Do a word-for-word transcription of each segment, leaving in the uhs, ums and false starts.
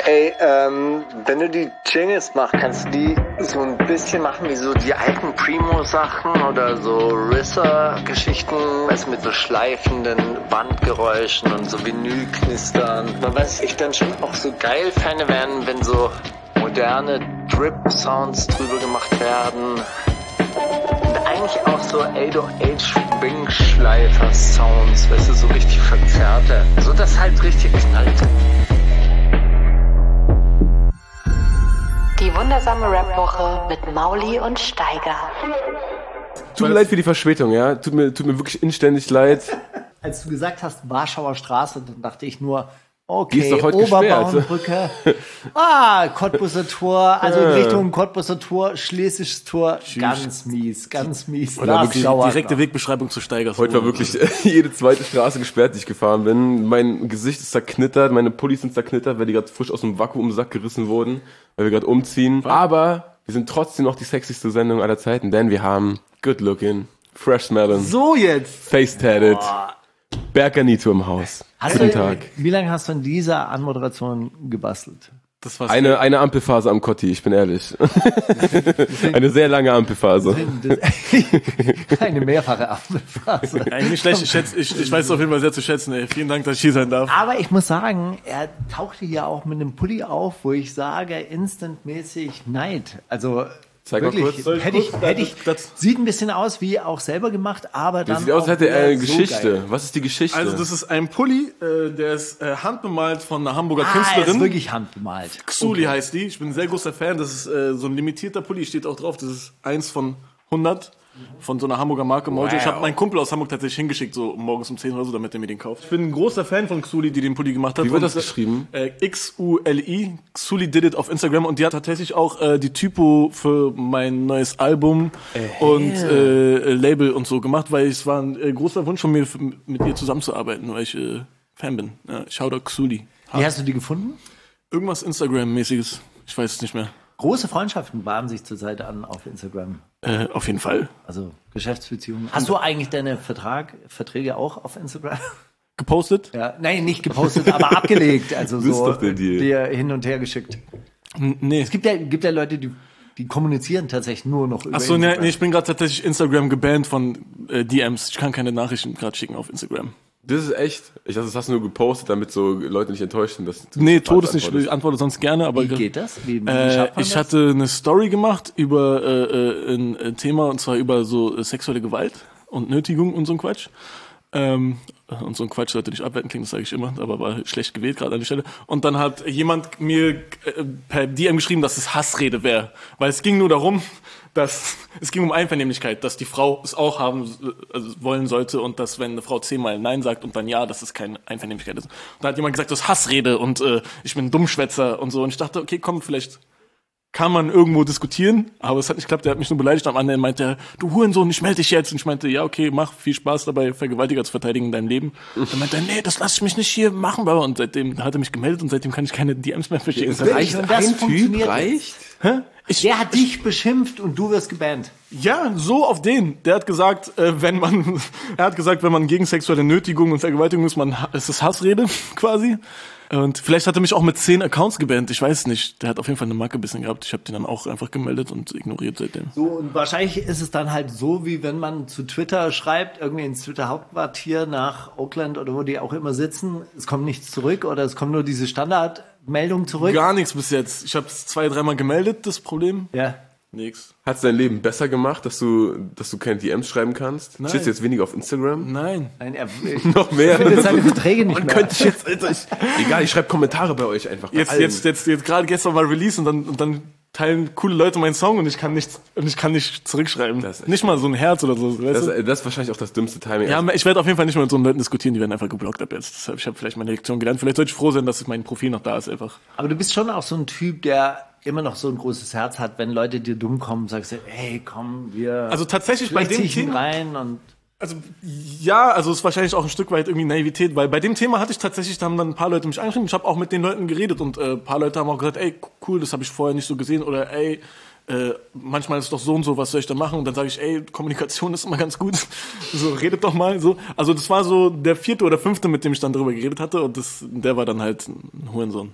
Ey, ähm, wenn du die Jingles machst, kannst du die so ein bisschen machen wie so die alten Primo-Sachen oder so Risser-Geschichten, also mit so schleifenden Bandgeräuschen und so Vinylknistern. Man weiß, ich dann schon auch so geil fände werden, wenn so moderne Drip-Sounds drüber gemacht werden. Und eigentlich auch so acht null acht Wingschleifer-Sounds, weißt du, so richtig verzerrte. So dass halt richtig knallt. Die wundersame Rap-Woche mit Mauli und Steiger. Tut mir leid für die Verspätung, ja. Tut mir, tut mir wirklich inständig leid. Als du gesagt hast, Warschauer Straße, dann dachte ich nur, okay, die ist doch heute Oberbauernbrücke. Ah, Cottbuser Tor, also in Richtung Cottbuser Tor, Schlesisches Tor. Tschüss. Ganz mies, ganz mies. Oder wirklich die direkte Wegbeschreibung zu Steigers. Heute war wirklich jede zweite Straße gesperrt, die ich gefahren bin. Mein Gesicht ist zerknittert, meine Pullis sind zerknittert, weil die gerade frisch aus dem Vakuumsack gerissen wurden, weil wir gerade umziehen. Aber wir sind trotzdem noch die sexyste Sendung aller Zeiten, denn wir haben Good Looking, Fresh Smelling, So jetzt. Face Tatted, Berganito im Haus. Hast Guten du, Tag. wie lange hast du an dieser Anmoderation gebastelt? Das war's. Eine, eine Ampelphase am Kotti, ich bin ehrlich. Eine sehr lange Ampelphase. Eine mehrfache Apfelphase. Eigentlich nicht schlecht, ich, schätze, ich, ich weiß es auf jeden Fall sehr zu schätzen, ey. Vielen Dank, dass ich hier sein darf. Aber ich muss sagen, er tauchte hier auch mit einem Pulli auf, wo ich sage, instantmäßig Neid. Also Zeig mal wirklich, kurz. Soll ich hätte ich, kurz? hätte ich, Das- sieht ein bisschen aus wie auch selber gemacht, aber dann Das sieht aus, als auch hätte er eine wieder so Geschichte. geil. Was ist die Geschichte? Also das ist ein Pulli, äh, der ist äh, handbemalt von einer Hamburger Ah, er ist Künstlerin. wirklich handbemalt. Xuli heißt die. Ich bin ein sehr großer Fan. Das ist äh, so ein limitierter Pulli, steht auch drauf. Das ist eins von hundert von so einer Hamburger Marke Mojo. Wow. Ich habe meinen Kumpel aus Hamburg tatsächlich hingeschickt, so morgens um zehn oder so, damit er mir den kauft. Ich bin ein großer Fan von Xuli, die den Pulli gemacht hat. Wie wird Und, das geschrieben? Äh, X U L I. Xuli did it auf Instagram und die hat tatsächlich auch äh, die Typo für mein neues Album und äh, Label und so gemacht, weil es war ein äh, großer Wunsch von mir, f- mit ihr zusammenzuarbeiten, weil ich äh, Fan bin. Ja, Shoutout Xuli. Wie hast du die gefunden? Irgendwas Instagram-mäßiges. Ich weiß es nicht mehr. Große Freundschaften bahnen sich zurzeit an auf Instagram. Äh, auf jeden Fall. Also Geschäftsbeziehungen. Hast du eigentlich deine Vertrag, Verträge auch auf Instagram? Gepostet? Ja, nein, nicht gepostet, aber abgelegt. Also Das ist so doch der Deal. dir hin und her geschickt. N- Nee. Es gibt ja, gibt ja Leute, die, die kommunizieren tatsächlich nur noch über Achso, nee, Instagram. nee, ich bin gerade tatsächlich Instagram gebannt von äh, D Ms. Ich kann keine Nachrichten gerade schicken auf Instagram. Das ist echt. Ich dachte, das hast du nur gepostet, damit so Leute nicht enttäuscht sind. Dass du Nee, falsch Todes nicht. antwortest. Ich antworte sonst gerne, aber Wie geht das? Wie, wie Äh, schafft man ich das? hatte eine Story gemacht über äh, äh, ein äh, Thema, und zwar über so äh, sexuelle Gewalt und Nötigung und so ein Quatsch. Ähm, und so ein Quatsch sollte nicht abwerten klingen, das sage ich immer, aber war schlecht gewählt gerade an der Stelle. Und dann hat jemand mir äh, per D M geschrieben, dass es Hassrede wäre, weil es ging nur darum, dass es ging um Einvernehmlichkeit, dass die Frau es auch haben äh, also wollen sollte und dass, wenn eine Frau zehnmal Nein sagt und dann Ja, dass es keine Einvernehmlichkeit ist. Und da hat jemand gesagt, das ist Hassrede und äh, ich bin ein Dummschwätzer und so. Und ich dachte, okay, komm, vielleicht kann man irgendwo diskutieren, aber es hat nicht geklappt, der hat mich nur beleidigt. Am anderen meinte er, du Hurensohn, ich melde dich jetzt. Und ich meinte, ja, okay, mach, viel Spaß dabei, Vergewaltiger zu verteidigen in deinem Leben. Und dann meinte er, nee, das lasse ich mich nicht hier machen. Baba. Und seitdem hat er mich gemeldet und seitdem kann ich keine D Ms mehr verschicken. Es reicht Und das ein Typ, funktioniert reicht? Hä? Ich, Der hat dich beschimpft und du wirst gebannt. ja, so auf den. Der hat gesagt, äh, wenn man, er hat gesagt, wenn man gegen sexuelle Nötigung und Vergewaltigung ist, man, es ist Hassrede, quasi. Und vielleicht hat er mich auch mit zehn Accounts gebannt, ich weiß nicht. Der hat auf jeden Fall eine Macke ein bisschen gehabt. Ich habe den dann auch einfach gemeldet und ignoriert seitdem. So, und wahrscheinlich ist es dann halt so, wie wenn man zu Twitter schreibt, irgendwie ins Twitter-Hauptquartier nach Oakland oder wo die auch immer sitzen, es kommt nichts zurück oder es kommt nur diese Standardmeldung zurück. Gar nichts bis jetzt. Ich habe es zwei, dreimal gemeldet, das Problem. Ja. Nix. Hat es dein Leben besser gemacht, dass du, dass du keine D Ms schreiben kannst? Nein. Stehst du jetzt weniger auf Instagram? Nein. Nein, er Noch mehr? findet seine Verträge nicht Man mehr. könnte ich jetzt, Alter, ich, egal, ich schreibe Kommentare bei euch einfach. Bei Jetzt, allen. jetzt, jetzt, jetzt gerade gestern war Release und dann, und dann teilen coole Leute meinen Song und ich kann nichts, und ich kann nicht zurückschreiben. Das ist echt Nicht mal so ein Herz oder so, weißt das, du? das ist wahrscheinlich auch das dümmste Timing. Ja, ich werde auf jeden Fall nicht mehr mit so Leuten diskutieren, die werden einfach geblockt ab jetzt. Deshalb, ich habe vielleicht meine Lektion gelernt. Vielleicht sollte ich froh sein, dass mein Profil noch da ist einfach. Aber du bist schon auch so ein Typ, der immer noch so ein großes Herz hat, wenn Leute dir dumm kommen, sagst du, hey, komm, wir Also tatsächlich bei vielleicht dem zieh ich ihn Thema, rein und also ja, also es ist wahrscheinlich auch ein Stück weit irgendwie Naivität, weil bei dem Thema hatte ich tatsächlich, da haben dann ein paar Leute mich angeschrieben, ich habe auch mit den Leuten geredet und äh, ein paar Leute haben auch gesagt, ey, cool, das habe ich vorher nicht so gesehen oder ey, äh, manchmal ist es doch so und so, was soll ich da machen? Und dann sage ich, ey, Kommunikation ist immer ganz gut, so redet doch mal so. Also das war so der vierte oder fünfte, mit dem ich dann darüber geredet hatte und das, der war dann halt ein Hurensohn.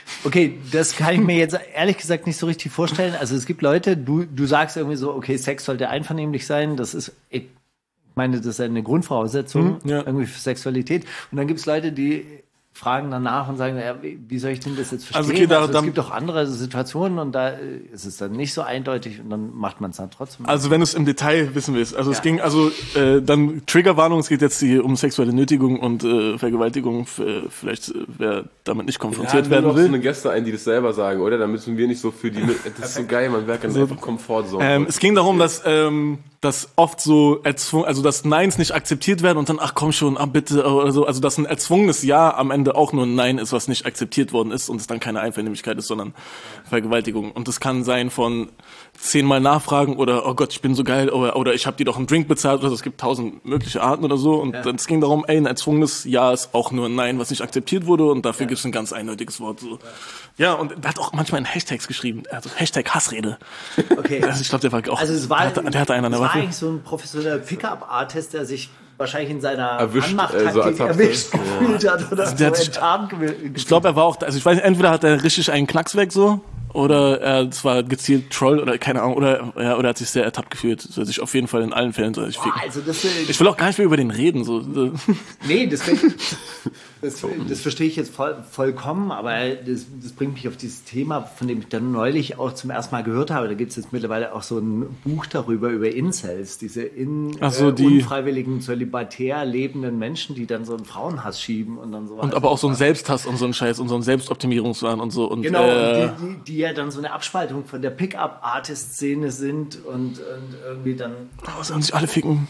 Okay, das kann ich mir jetzt ehrlich gesagt nicht so richtig vorstellen. Also es gibt Leute, du, du sagst irgendwie so, okay, Sex sollte einvernehmlich sein. Das ist, ich meine, das ist eine Grundvoraussetzung Mhm, ja. irgendwie für Sexualität. Und dann gibt es Leute, die fragen danach und sagen, ja, wie, wie soll ich denn das jetzt verstehen? Also, okay, da- also, es dann- gibt auch andere Situationen und da äh, ist es dann nicht so eindeutig und dann macht man es dann trotzdem. Also wenn du es im Detail wissen willst. Also es Ja. ging, also äh, dann Triggerwarnung, es geht jetzt hier um sexuelle Nötigung und äh, Vergewaltigung. F- äh, vielleicht, äh, wer damit nicht konfrontiert Ja, werden nur noch will. so eine Gäste ein, die das selber sagen, oder? Da müssen wir nicht so für die... Das ist so geil, man merkt dann einfach Komfortzone. Ähm, es ging darum, dass, ähm, dass oft so erzwungen, also dass Neins nicht akzeptiert werden und dann, ach komm schon, ah bitte, oder so. Also dass ein erzwungenes Ja am Ende auch nur ein Nein ist, was nicht akzeptiert worden ist und es dann keine Einvernehmlichkeit ist, sondern Vergewaltigung. Und das kann sein von zehnmal nachfragen oder, oh Gott, ich bin so geil, oder, oder ich habe dir doch einen Drink bezahlt oder so. Es gibt tausend mögliche Arten oder so. Und dann, es ging darum, ey, ein erzwungenes Ja ist auch nur ein Nein, was nicht akzeptiert wurde und dafür gibt es ein ganz eindeutiges Wort. So. Ja, und er hat auch manchmal in Hashtags geschrieben, also Hashtag Hassrede. Okay. Also ich glaube, der war auch, Also es war, der, hatte, der hatte einen an es der war Waffe. eigentlich so ein professioneller Pickup-Artist, der sich wahrscheinlich in seiner Erwischt, Anmachtaktik äh, so als Hafte. erwischt gefühlt hat oder so der hat sich- enttarnt gefühlt. Ich glaube, er war auch, also ich weiß nicht, entweder hat er richtig einen Knacks weg so, oder er zwar gezielt Troll oder keine Ahnung, oder ja, oder er hat sich sehr ertappt gefühlt. Also sich auf jeden Fall in allen Fällen soll sich ficken. Also das, äh, Ich will auch gar nicht mehr über den reden. So. nee, das, das, das verstehe ich jetzt voll, vollkommen, aber das, das bringt mich auf dieses Thema, von dem ich dann neulich auch zum ersten Mal gehört habe. Da gibt es jetzt mittlerweile auch so ein Buch darüber, über Incels, diese in, Ach so, äh, die- unfreiwilligen, zölibatär lebenden Menschen, die dann so einen Frauenhass schieben und dann so. Und aber auch so ein Selbsthass und so ein Scheiß und so ein Selbstoptimierungswahn und so. Und, Genau, äh, die, die, die ja dann so eine Abspaltung von der Pickup-Artist-Szene sind und, und irgendwie dann. oh, sollen sich alle ficken.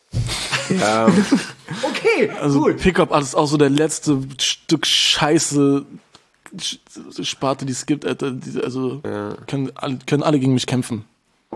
Ja, Okay, Also gut. Pickup ist auch so der letzte Stück Scheiße Sch- Sparte, die es gibt. Alter. Die, also können, alle- können alle gegen mich kämpfen.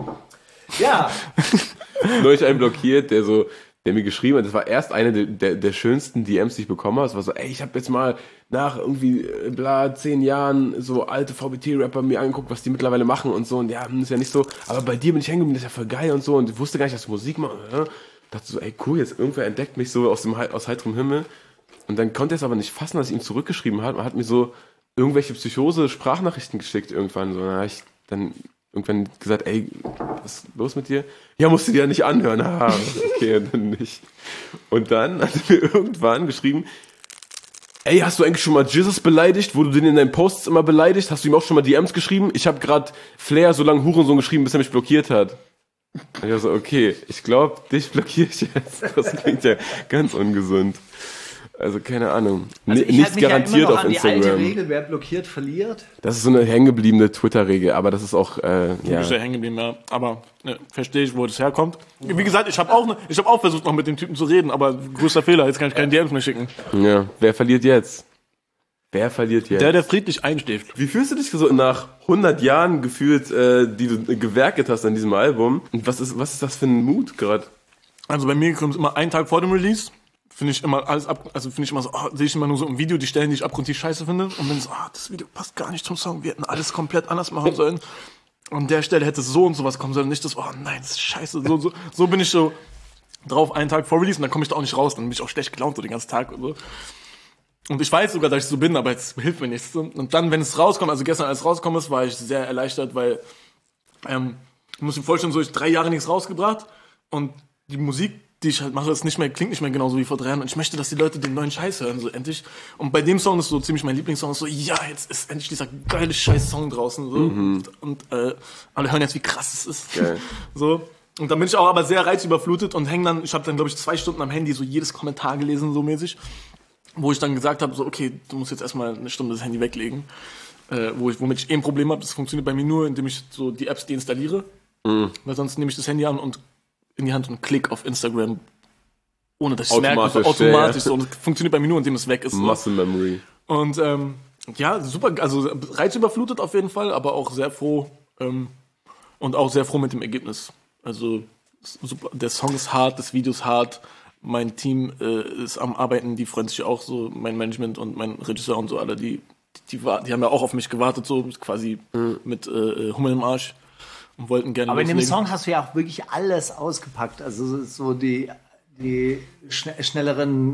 Ja, neulich einen blockiert, der so, der mir geschrieben hat, das war erst eine der, der, der schönsten D Ms, die ich bekommen habe. Es war so, ey, ich habe jetzt mal nach irgendwie, äh, bla, zehn Jahren so alte V B T-Rapper mir angeguckt, was die mittlerweile machen und so. Und ja, ist ja nicht so, aber bei dir bin ich hängen geblieben, das ist ja voll geil und so. Und ich wusste gar nicht, dass du Musik machst. Ja? Dachte so, ey, cool, jetzt irgendwer entdeckt mich so aus dem He- aus heiterem Himmel. Und dann konnte er es aber nicht fassen, dass ich ihm zurückgeschrieben habe. Man hat mir so irgendwelche Psychose-Sprachnachrichten geschickt irgendwann. So, dann habe ich dann irgendwann gesagt, ey, was ist los mit dir? Ja, musst du dir ja nicht anhören. Ah, okay, dann nicht. Und dann hat er mir irgendwann geschrieben, ey, hast du eigentlich schon mal Jesus beleidigt? Wo du den in deinen Posts immer beleidigt? Hast du ihm auch schon mal D Ms geschrieben? Ich habe gerade Flair so lange Hurensohn geschrieben, bis er mich blockiert hat. Und ich war so, okay, ich glaube, dich blockiere ich jetzt. Das klingt ja ganz ungesund. Also keine Ahnung. also N- ich Nichts halte mich ja garantiert immer noch auf an die alte Instagram. Regel, wer blockiert, verliert. Das ist so eine hängengebliebene Twitter-Regel, aber das ist auch, äh, ja. Ich bin hängen geblieben, ja. Aber ne, verstehe ich, wo das herkommt. Wie gesagt, ich habe auch, ne, ich hab auch versucht, noch mit dem Typen zu reden, aber größter Fehler, jetzt kann ich keine D Ms mehr schicken. ja. Wer verliert jetzt? Wer verliert jetzt? Der, der friedlich einschläft. Wie fühlst du dich so nach hundert Jahren gefühlt, äh, die du gewerkelt hast an diesem Album? Und was ist, was ist das für ein Mut gerade? Also bei mir kommt es immer einen Tag vor dem Release. Finde ich immer alles ab, also finde ich immer so, oh, sehe ich immer nur so im Video die Stellen, die ich abgrundtief scheiße finde. Und dann so, ah, das Video passt gar nicht zum Song, wir hätten alles komplett anders machen sollen. Und der Stelle hätte so und sowas kommen sollen, nicht das, oh nein, das ist scheiße. So, so, so bin ich so drauf einen Tag vor Release und dann komme ich da auch nicht raus, dann bin ich auch schlecht gelaunt so den ganzen Tag und so. Und ich weiß sogar, dass ich so bin, aber jetzt hilft mir nichts. Und dann, wenn es rauskommt, also gestern als es rausgekommen ist, war ich sehr erleichtert, weil, ähm, ich muss mir vorstellen, so ich drei Jahre nichts rausgebracht und die Musik, die ich halt mache, ist nicht mehr, klingt nicht mehr genauso wie vor drei Jahren und ich möchte, dass die Leute den neuen Scheiß hören, so endlich. Und bei dem Song ist so ziemlich mein Lieblingssong, ist so, ja, jetzt ist endlich dieser geile Scheiß-Song draußen, so. Und, und äh, alle hören jetzt, wie krass es ist. Geil. So. Und dann bin ich auch aber sehr reizüberflutet und häng dann, ich habe dann, glaube ich, zwei Stunden am Handy so jedes Kommentar gelesen, so mäßig. Wo ich dann gesagt habe, so, okay, du musst jetzt erstmal eine Stunde das Handy weglegen. Äh, wo ich, womit ich eh ein Problem habe, das funktioniert bei mir nur, indem ich so die Apps deinstalliere. Mhm. Weil sonst nehme ich das Handy an und in die Hand und klick auf Instagram, ohne dass ich es merke, so Automatisch, automatisch. ja. So. Und das funktioniert bei mir nur, indem es weg ist. So. Muscle Memory. Und ähm, ja, super, also reizüberflutet auf jeden Fall, aber auch sehr froh ähm, und auch sehr froh mit dem Ergebnis. Also super, der Song ist hart, das Video ist hart. Mein Team äh, ist am Arbeiten, die freuen sich auch so, mein Management und mein Regisseur und so alle, die, die, die, die haben ja auch auf mich gewartet, so quasi mhm. mit äh, Hummel im Arsch und wollten gerne Aber in dem loslegen. Song hast du ja auch wirklich alles ausgepackt. Also so die, die schn- schnelleren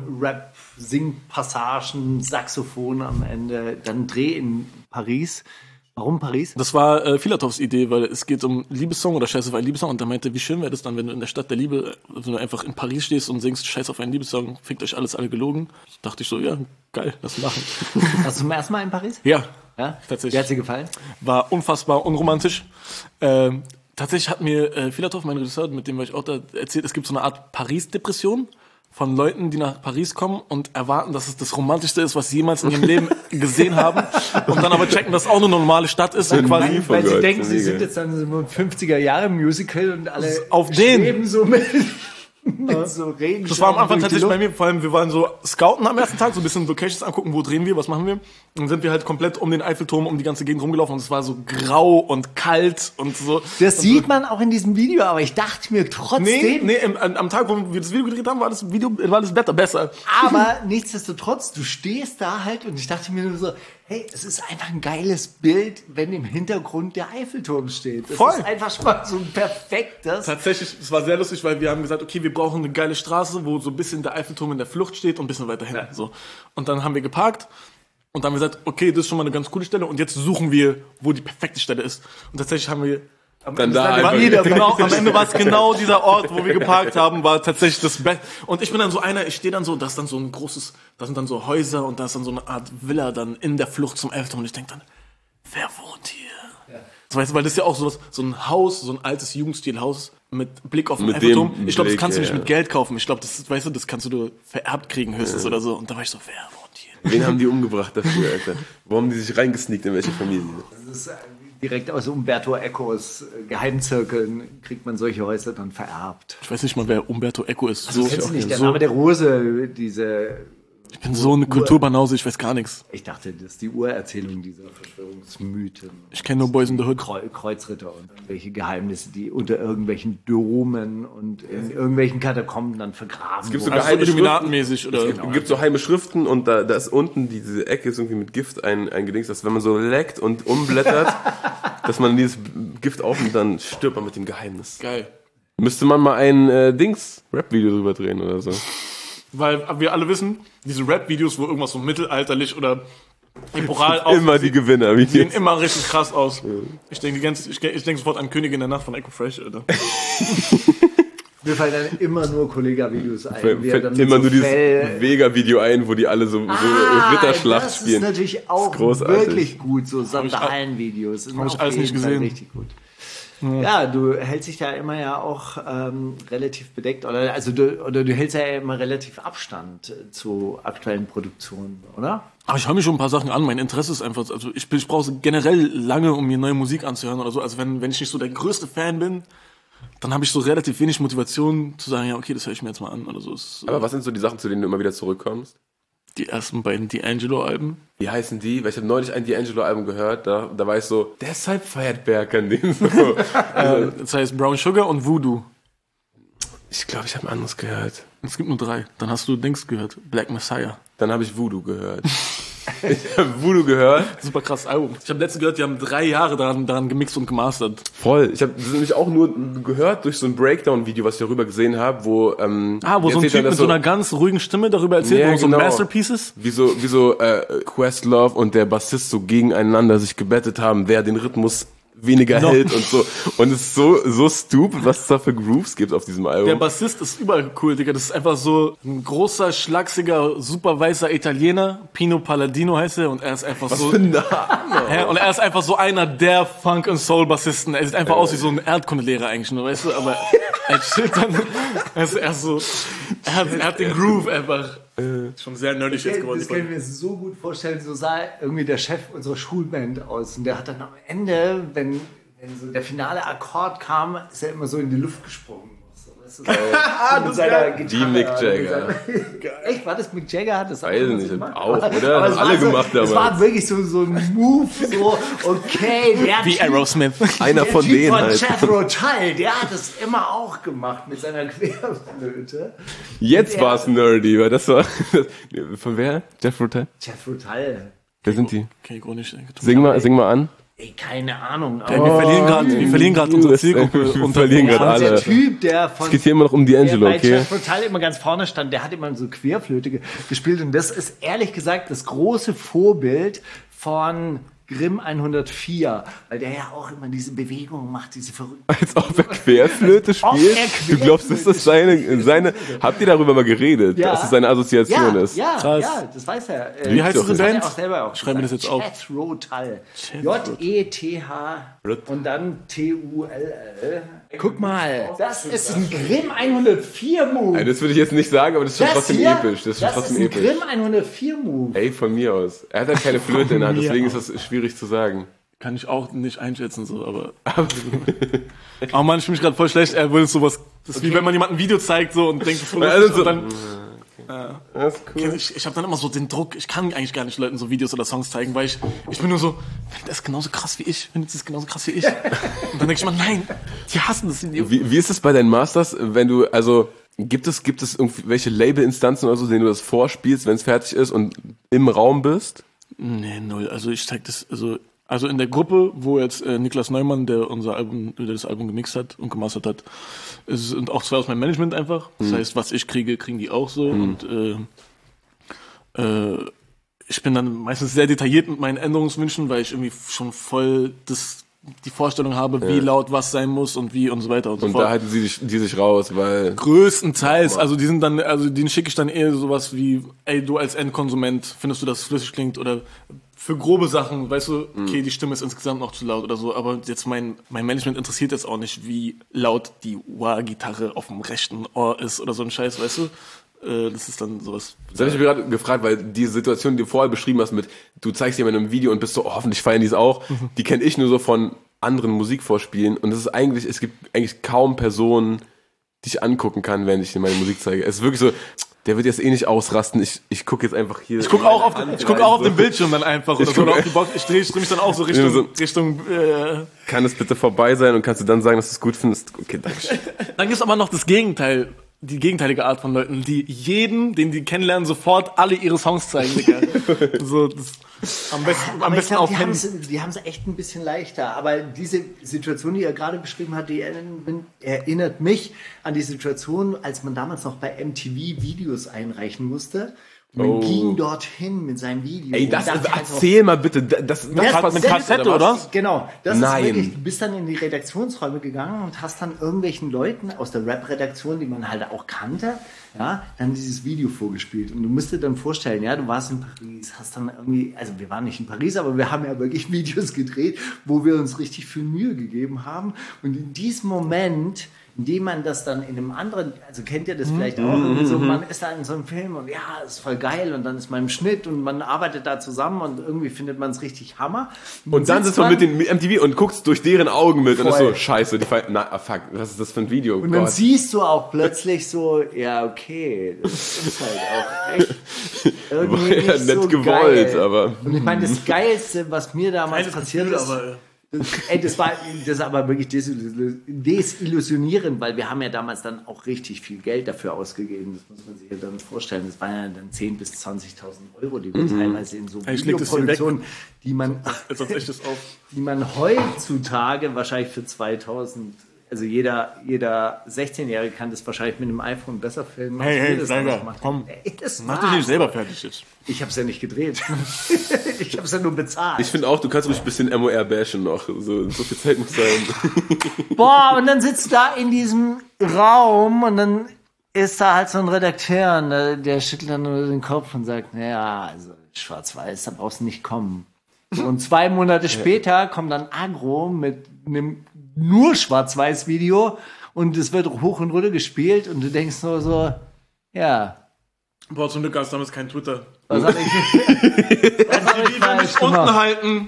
Rap-Sing-Passagen, Saxophon am Ende, dann Dreh in Paris. Warum Paris? Das war äh, Filatovs Idee, weil es geht um Liebessong oder Scheiß auf einen Liebessong und er meinte, wie schön wäre das dann, wenn du in der Stadt der Liebe, wenn du einfach in Paris stehst und singst Scheiß auf einen Liebessong, fickt euch alles alle gelogen. Da dachte ich so, ja, geil, lass machen. Warst du zum ersten Mal in Paris? Ja, Ja? tatsächlich. Wie hat's dir gefallen? War unfassbar unromantisch. Ähm, tatsächlich hat mir äh, Filatov, mein Regisseur, mit dem war ich auch da, erzählt, es gibt so eine Art Paris-Depression von Leuten, die nach Paris kommen und erwarten, dass es das Romantischste ist, was sie jemals in ihrem Leben gesehen haben und dann aber checken, dass es auch eine normale Stadt ist. Und quasi nie Weil sie gehört, denken, sie nie sind gehört. jetzt dann so im fünfziger Jahre Musical und alle Auf den. schweben so mit, mit so Regen. Das war am Anfang tatsächlich bei mir, vor allem wir waren so Scouten am ersten Tag, so ein bisschen Locations angucken, wo drehen wir, was machen wir. Und dann sind wir halt komplett um den Eiffelturm, um die ganze Gegend rumgelaufen und es war so grau und kalt und so. Das sieht man auch in diesem Video, aber ich dachte mir trotzdem, Nee, nee, im, am, am Tag, wo wir das Video gedreht haben, war das Video, war das Wetter besser. aber nichtsdestotrotz, du stehst da halt und ich dachte mir nur so, hey, es ist einfach ein geiles Bild, wenn im Hintergrund der Eiffelturm steht. Das Voll. ist einfach schon mal so ein perfektes. Tatsächlich, es war sehr lustig, weil wir haben gesagt, okay, wir brauchen eine geile Straße, wo so ein bisschen der Eiffelturm in der Flucht steht und ein bisschen weiter hinten. So. Und dann haben wir geparkt und dann haben wir gesagt, okay, das ist schon mal eine ganz coole Stelle und jetzt suchen wir, wo die perfekte Stelle ist. Und tatsächlich haben wir am Dann Ende, da war, einfach- jeder, genau, am Ende war es genau dieser Ort, wo wir geparkt haben, war tatsächlich das Beste. Und ich bin dann so einer, ich stehe dann so, da ist dann so ein großes, da sind dann so Häuser und da ist dann so eine Art Villa dann in der Flucht zum Eiffelturm und ich denke dann, wer wohnt hier? Ja. Das weißt du, weil das ist ja auch so, was, so ein Haus, so ein altes Jugendstilhaus mit Blick auf den Mit Eiffelturm. dem Ich glaube, das Blick, kannst du nicht ja. mit Geld kaufen. Ich glaube, das, weißt du, das kannst du nur vererbt kriegen höchstens oder so. Und da war ich so, wer wohnt hier? Wen haben die umgebracht dafür, Alter? Wo haben die sich reingesneakt, in welche Familie? Das ist direkt aus Umberto Ecos Geheimzirkeln kriegt man solche Häuser dann vererbt. Ich weiß nicht mal, wer Umberto Eco ist. Also So, kennst du nicht, der so, Name der Rose, diese, ich bin so eine Kulturbanause, ich weiß gar nichts. ich dachte, das ist die Urerzählung dieser Verschwörungsmythen. Ich kenne nur Boys in the Hood. Kreu- Kreuzritter und irgendwelche Geheimnisse, die unter irgendwelchen Domen und in irgendwelchen Katakomben dann vergraben gibt so wurden. Also so geheime Illuminatenmäßig oder. Es gibt so heime Schriften und da, da ist unten diese Ecke ist irgendwie mit Gift ein, ein Gedings, dass wenn man so leckt und umblättert, dass man dieses Gift aufnimmt, dann stirbt man mit dem Geheimnis. Geil. Müsste man mal ein äh, Dings Rap-Video drüber drehen oder so. Weil wir alle wissen, diese Rap-Videos, wo irgendwas so mittelalterlich oder epochal Immer die Gewinner. Wie sehen immer richtig krass aus. Ich denke die ganze, ich, ich denke sofort an Königin der Nacht von Echo Fresh, Alter. Mir fallen dann immer nur Kollega-Videos ein. Fällt wie er dann mit immer so nur dieses Fell- Vega-Video ein, wo die alle so, so Ah, Ritterschlacht das spielen. ist natürlich auch Das ist großartig. wirklich gut, so Sandalen-Videos. Sind hab ich auf alles jeden nicht Fall gesehen. Richtig gut. Ja, du hältst dich da immer ja auch ähm, relativ bedeckt, oder also du, oder du hältst ja immer relativ Abstand äh, zu aktuellen Produktionen, oder? Aber ich höre mir schon ein paar Sachen an. Mein Interesse ist einfach, also ich, bin- ich brauche generell lange, um mir neue Musik anzuhören oder so. Also wenn, wenn ich nicht so der größte Fan bin, dann habe ich so relativ wenig Motivation zu sagen, ja, okay, das höre ich mir jetzt mal an oder so. Es, Aber was sind so die Sachen, zu denen du immer wieder zurückkommst? die ersten beiden D'Angelo-Alben. Wie heißen die? Weil ich habe neulich ein D'Angelo-Album gehört, da, da war ich so, deshalb feiert Berg an den so. Äh, das heißt Brown Sugar und Voodoo. Ich glaube, ich habe ein anderes gehört. Es gibt nur drei. Dann hast du Dings gehört. Black Messiah. Dann habe ich Voodoo gehört. Ich habe Voodoo gehört. Super krasses Album. Ich habe letztens gehört, die haben drei Jahre daran, daran gemixt und gemastert. Voll. Ich habe das nämlich auch nur gehört durch so ein Breakdown-Video, was ich darüber gesehen habe, wo ähm, Ah, wo die so ein erzählt Typ haben, mit dass so einer ganz ruhigen Stimme darüber erzählt, Ja, wo so genau. Masterpieces. wie so wie so äh, Questlove und der Bassist so gegeneinander sich gebettet haben, wer den Rhythmus weniger No. hält und so. Und es ist so so stupid, was es da für Grooves gibt auf diesem Album. Der Bassist ist überall cool, Digga. Das ist einfach so ein großer, schlachsiger, super weißer Italiener. Pino Palladino heißt er und er ist einfach so. Hä? Und er ist einfach so einer der Funk- und Soul-Bassisten. Er sieht einfach aus wie so ein Erdkundelehrer eigentlich nur, weißt du? Aber er chillt dann. Er ist, er ist so. Er hat, er hat den Groove einfach. Schon sehr nerdig jetzt geworden. Das kann ich mir so gut vorstellen, so sah irgendwie der Chef unserer Schulband aus. Und der hat dann am Ende, wenn, wenn so der finale Akkord kam, ist er immer so in die Luft gesprungen. So, weißt du, so mit seiner Gitarre, Die Mick Jagger. mit seiner- Echt, war das Mick Jagger? Hat das Weiß immer nicht, so gemacht? auch, oder? Aber es Haben war alle so, gemacht Es damals. war wirklich so, so ein Move, so, okay, der Wie Typ- Aerosmith. Einer der von Typ denen von halt. Jethro Tull, der hat das immer auch gemacht mit seiner Querflöte. Jetzt war es nerdy, weil das war von wer? Jeff Rutter? Jethro Tull. Wer sind die? Okay, chronisch. Sing mal, sing mal an. Ey, keine Ahnung. Ey, wir verlieren gerade, wir verlieren gerade unsere Zielgruppe. Wir verlieren gerade alle. Der Typ, der von... Es geht hier immer noch um D'Angelo, der bei okay? Chef Total immer ganz vorne stand, der hat immer so Querflöte ge- gespielt und das ist ehrlich gesagt das große Vorbild von Grimm hundertvier, weil der ja auch immer diese Bewegungen macht, diese verrückten... Als ob er Querflöte Ob spielt? er Du glaubst, dass das seine, seine, habt ihr darüber mal geredet, Ja. dass das seine Assoziation Ja, ist? ja, Krass. ja, das weiß er. Wie heißt doch, diese das Band? Auch selber auch Schreib mir das jetzt auf. Jethro Tull. J E T H und dann T U L L. Guck mal, das ist ein Grimm hundertvier Move. Ey, das würde ich jetzt nicht sagen, aber das ist schon Das trotzdem hier, episch. Das ist schon das trotzdem ist ein episch. Grimm hundertvier Move. Ey, von mir aus. Er hat halt keine Flöte in der Hand, mir deswegen ist das schwierig zu sagen. Kann ich auch nicht einschätzen, so, aber. Oh Mann, ich fühle mich gerade voll schlecht. Er will sowas. Das ist wie wenn man jemandem ein Video zeigt so und denkt, das ist voll Also lustig so- und dann. Das ist cool. Ich, ich habe dann immer so den Druck, ich kann eigentlich gar nicht Leuten so Videos oder Songs zeigen, weil ich, ich bin nur so, findet das genauso krass wie ich, findet das genauso krass wie ich. Und dann denke ich mal, nein, die hassen das. Die, Wie, wie ist es bei deinen Masters, wenn du, also, gibt es, gibt es irgendwelche Labelinstanzen oder so, denen du das vorspielst, wenn es fertig ist und im Raum bist? Nee, null. Also ich zeig das, also, also in der Gruppe, wo jetzt äh, Niklas Neumann, der unser Album, der das Album gemixt hat und gemastert hat, es sind auch zwei aus meinem Management einfach. Das Mhm. heißt, was ich kriege, kriegen die auch so. Und äh, äh, ich bin dann meistens sehr detailliert mit meinen Änderungswünschen, weil ich irgendwie schon voll das die Vorstellung habe, wie laut was sein muss und wie und so weiter und so Und fort. da halten sie sich, die sich raus, weil, Größtenteils, also die sind dann, also den schicke ich dann eher sowas wie, ey, du als Endkonsument, findest du, dass es flüssig klingt oder für grobe Sachen, weißt du, okay, die Stimme ist insgesamt noch zu laut oder so, aber jetzt mein, mein Management interessiert jetzt auch nicht, wie laut die Wah-Gitarre auf dem rechten Ohr ist oder so ein Scheiß, weißt du? Äh, das ist dann sowas. das habe ich mir gerade gefragt, weil die Situation, die du vorher beschrieben hast mit, du zeigst jemandem ein Video und bist so, oh, hoffentlich feiern die es auch, die kenne ich nur so von anderen Musikvorspielen und es ist eigentlich, es gibt eigentlich kaum Personen, die ich angucken kann, wenn ich dir meine Musik zeige. Es ist wirklich so, der wird jetzt eh nicht ausrasten, ich, ich gucke jetzt einfach hier. Ich guck auch auf, den, ich guck auch auf den Bildschirm dann einfach oder Ich so, guck- oder auf die Box. Ich drehe ich dreh mich dann auch so Richtung, so- Richtung, äh, Kann es bitte vorbei sein und kannst du dann sagen, dass du es gut findest? Okay, danke. Dann gibt's aber noch das Gegenteil, die gegenteilige Art von Leuten, die jeden, den die kennenlernen, sofort alle ihre Songs zeigen, Digga. So, das, am besten, am Aber ich besten glaub, auf die Handy. haben's- die haben es echt ein bisschen leichter. Aber diese Situation, die er gerade beschrieben hat, die erinnert- erinnert mich an die Situation, als man damals noch bei M T V Videos einreichen musste. Und man Oh. ging dorthin mit seinem Video. Ey, und das, dachte halt so, erzähl mal bitte, das, das, Das- das mit Kassette, oder? Genau, das Nein. ist wirklich, du bist dann in die Redaktionsräume gegangen und hast dann irgendwelchen Leuten aus der Rap-Redaktion, die man halt auch kannte, ja, dann dieses Video vorgespielt. Und du musst dir dann vorstellen, ja, du warst in Paris, hast dann irgendwie, also wir waren nicht in Paris, aber wir haben ja wirklich Videos gedreht, wo wir uns richtig viel Mühe gegeben haben. Und in diesem Moment, indem man das dann in einem anderen, also kennt ihr das vielleicht auch, irgendwie so, man ist da in so einem Film und ja, ist voll geil und dann ist man im Schnitt und man arbeitet da zusammen und irgendwie findet man es richtig Hammer. Und dann sitzt man mit den M T V und guckst durch deren Augen mit und ist Voll. so, scheiße, die feiern, na, ah, fuck, was ist das für ein Video? Und dann Gott. siehst du auch plötzlich so, ja, okay, das ist halt auch echt irgendwie War ja nicht nett so gewollt, geil. aber- Und ich meine, das Geilste, was mir damals passiert ist, ey, das war das war aber wirklich desillu- desillusionierend, weil wir haben ja damals dann auch richtig viel Geld dafür ausgegeben. Das muss man sich ja dann vorstellen. Das waren ja dann zehntausend bis zwanzigtausend Euro, die wir teilweise in so Ey, ich leg das hier Videoproduktionen, die man, Jetzt sonst echt das auf. die man heutzutage wahrscheinlich für zweitausend, also jeder, jeder sechzehnjährige kann das wahrscheinlich mit einem iPhone besser filmen. als Hey, wir hey, das Steiger, damals gemacht komm. haben. Ey, das Mach dich war's. nicht selber fertig jetzt. Ich habe es ja nicht gedreht. Ich habe es ja nur bezahlt. Ich finde auch, du kannst ruhig ein bisschen M O R bashen noch. So, so viel Zeit muss sein. Boah, und dann sitzt du da in diesem Raum und dann ist da halt so ein Redakteur und der, der schüttelt dann nur den Kopf und sagt, naja, also schwarz-weiß, da brauchst du nicht kommen. So, und zwei Monate später kommt dann Agro mit einem nur Schwarz-Weiß-Video und es wird hoch und runter gespielt und du denkst nur so, ja, Boah, zum Glück hast du damals kein Twitter. was hab ich, was hab ich Die werden falsch dich unten gemacht? halten.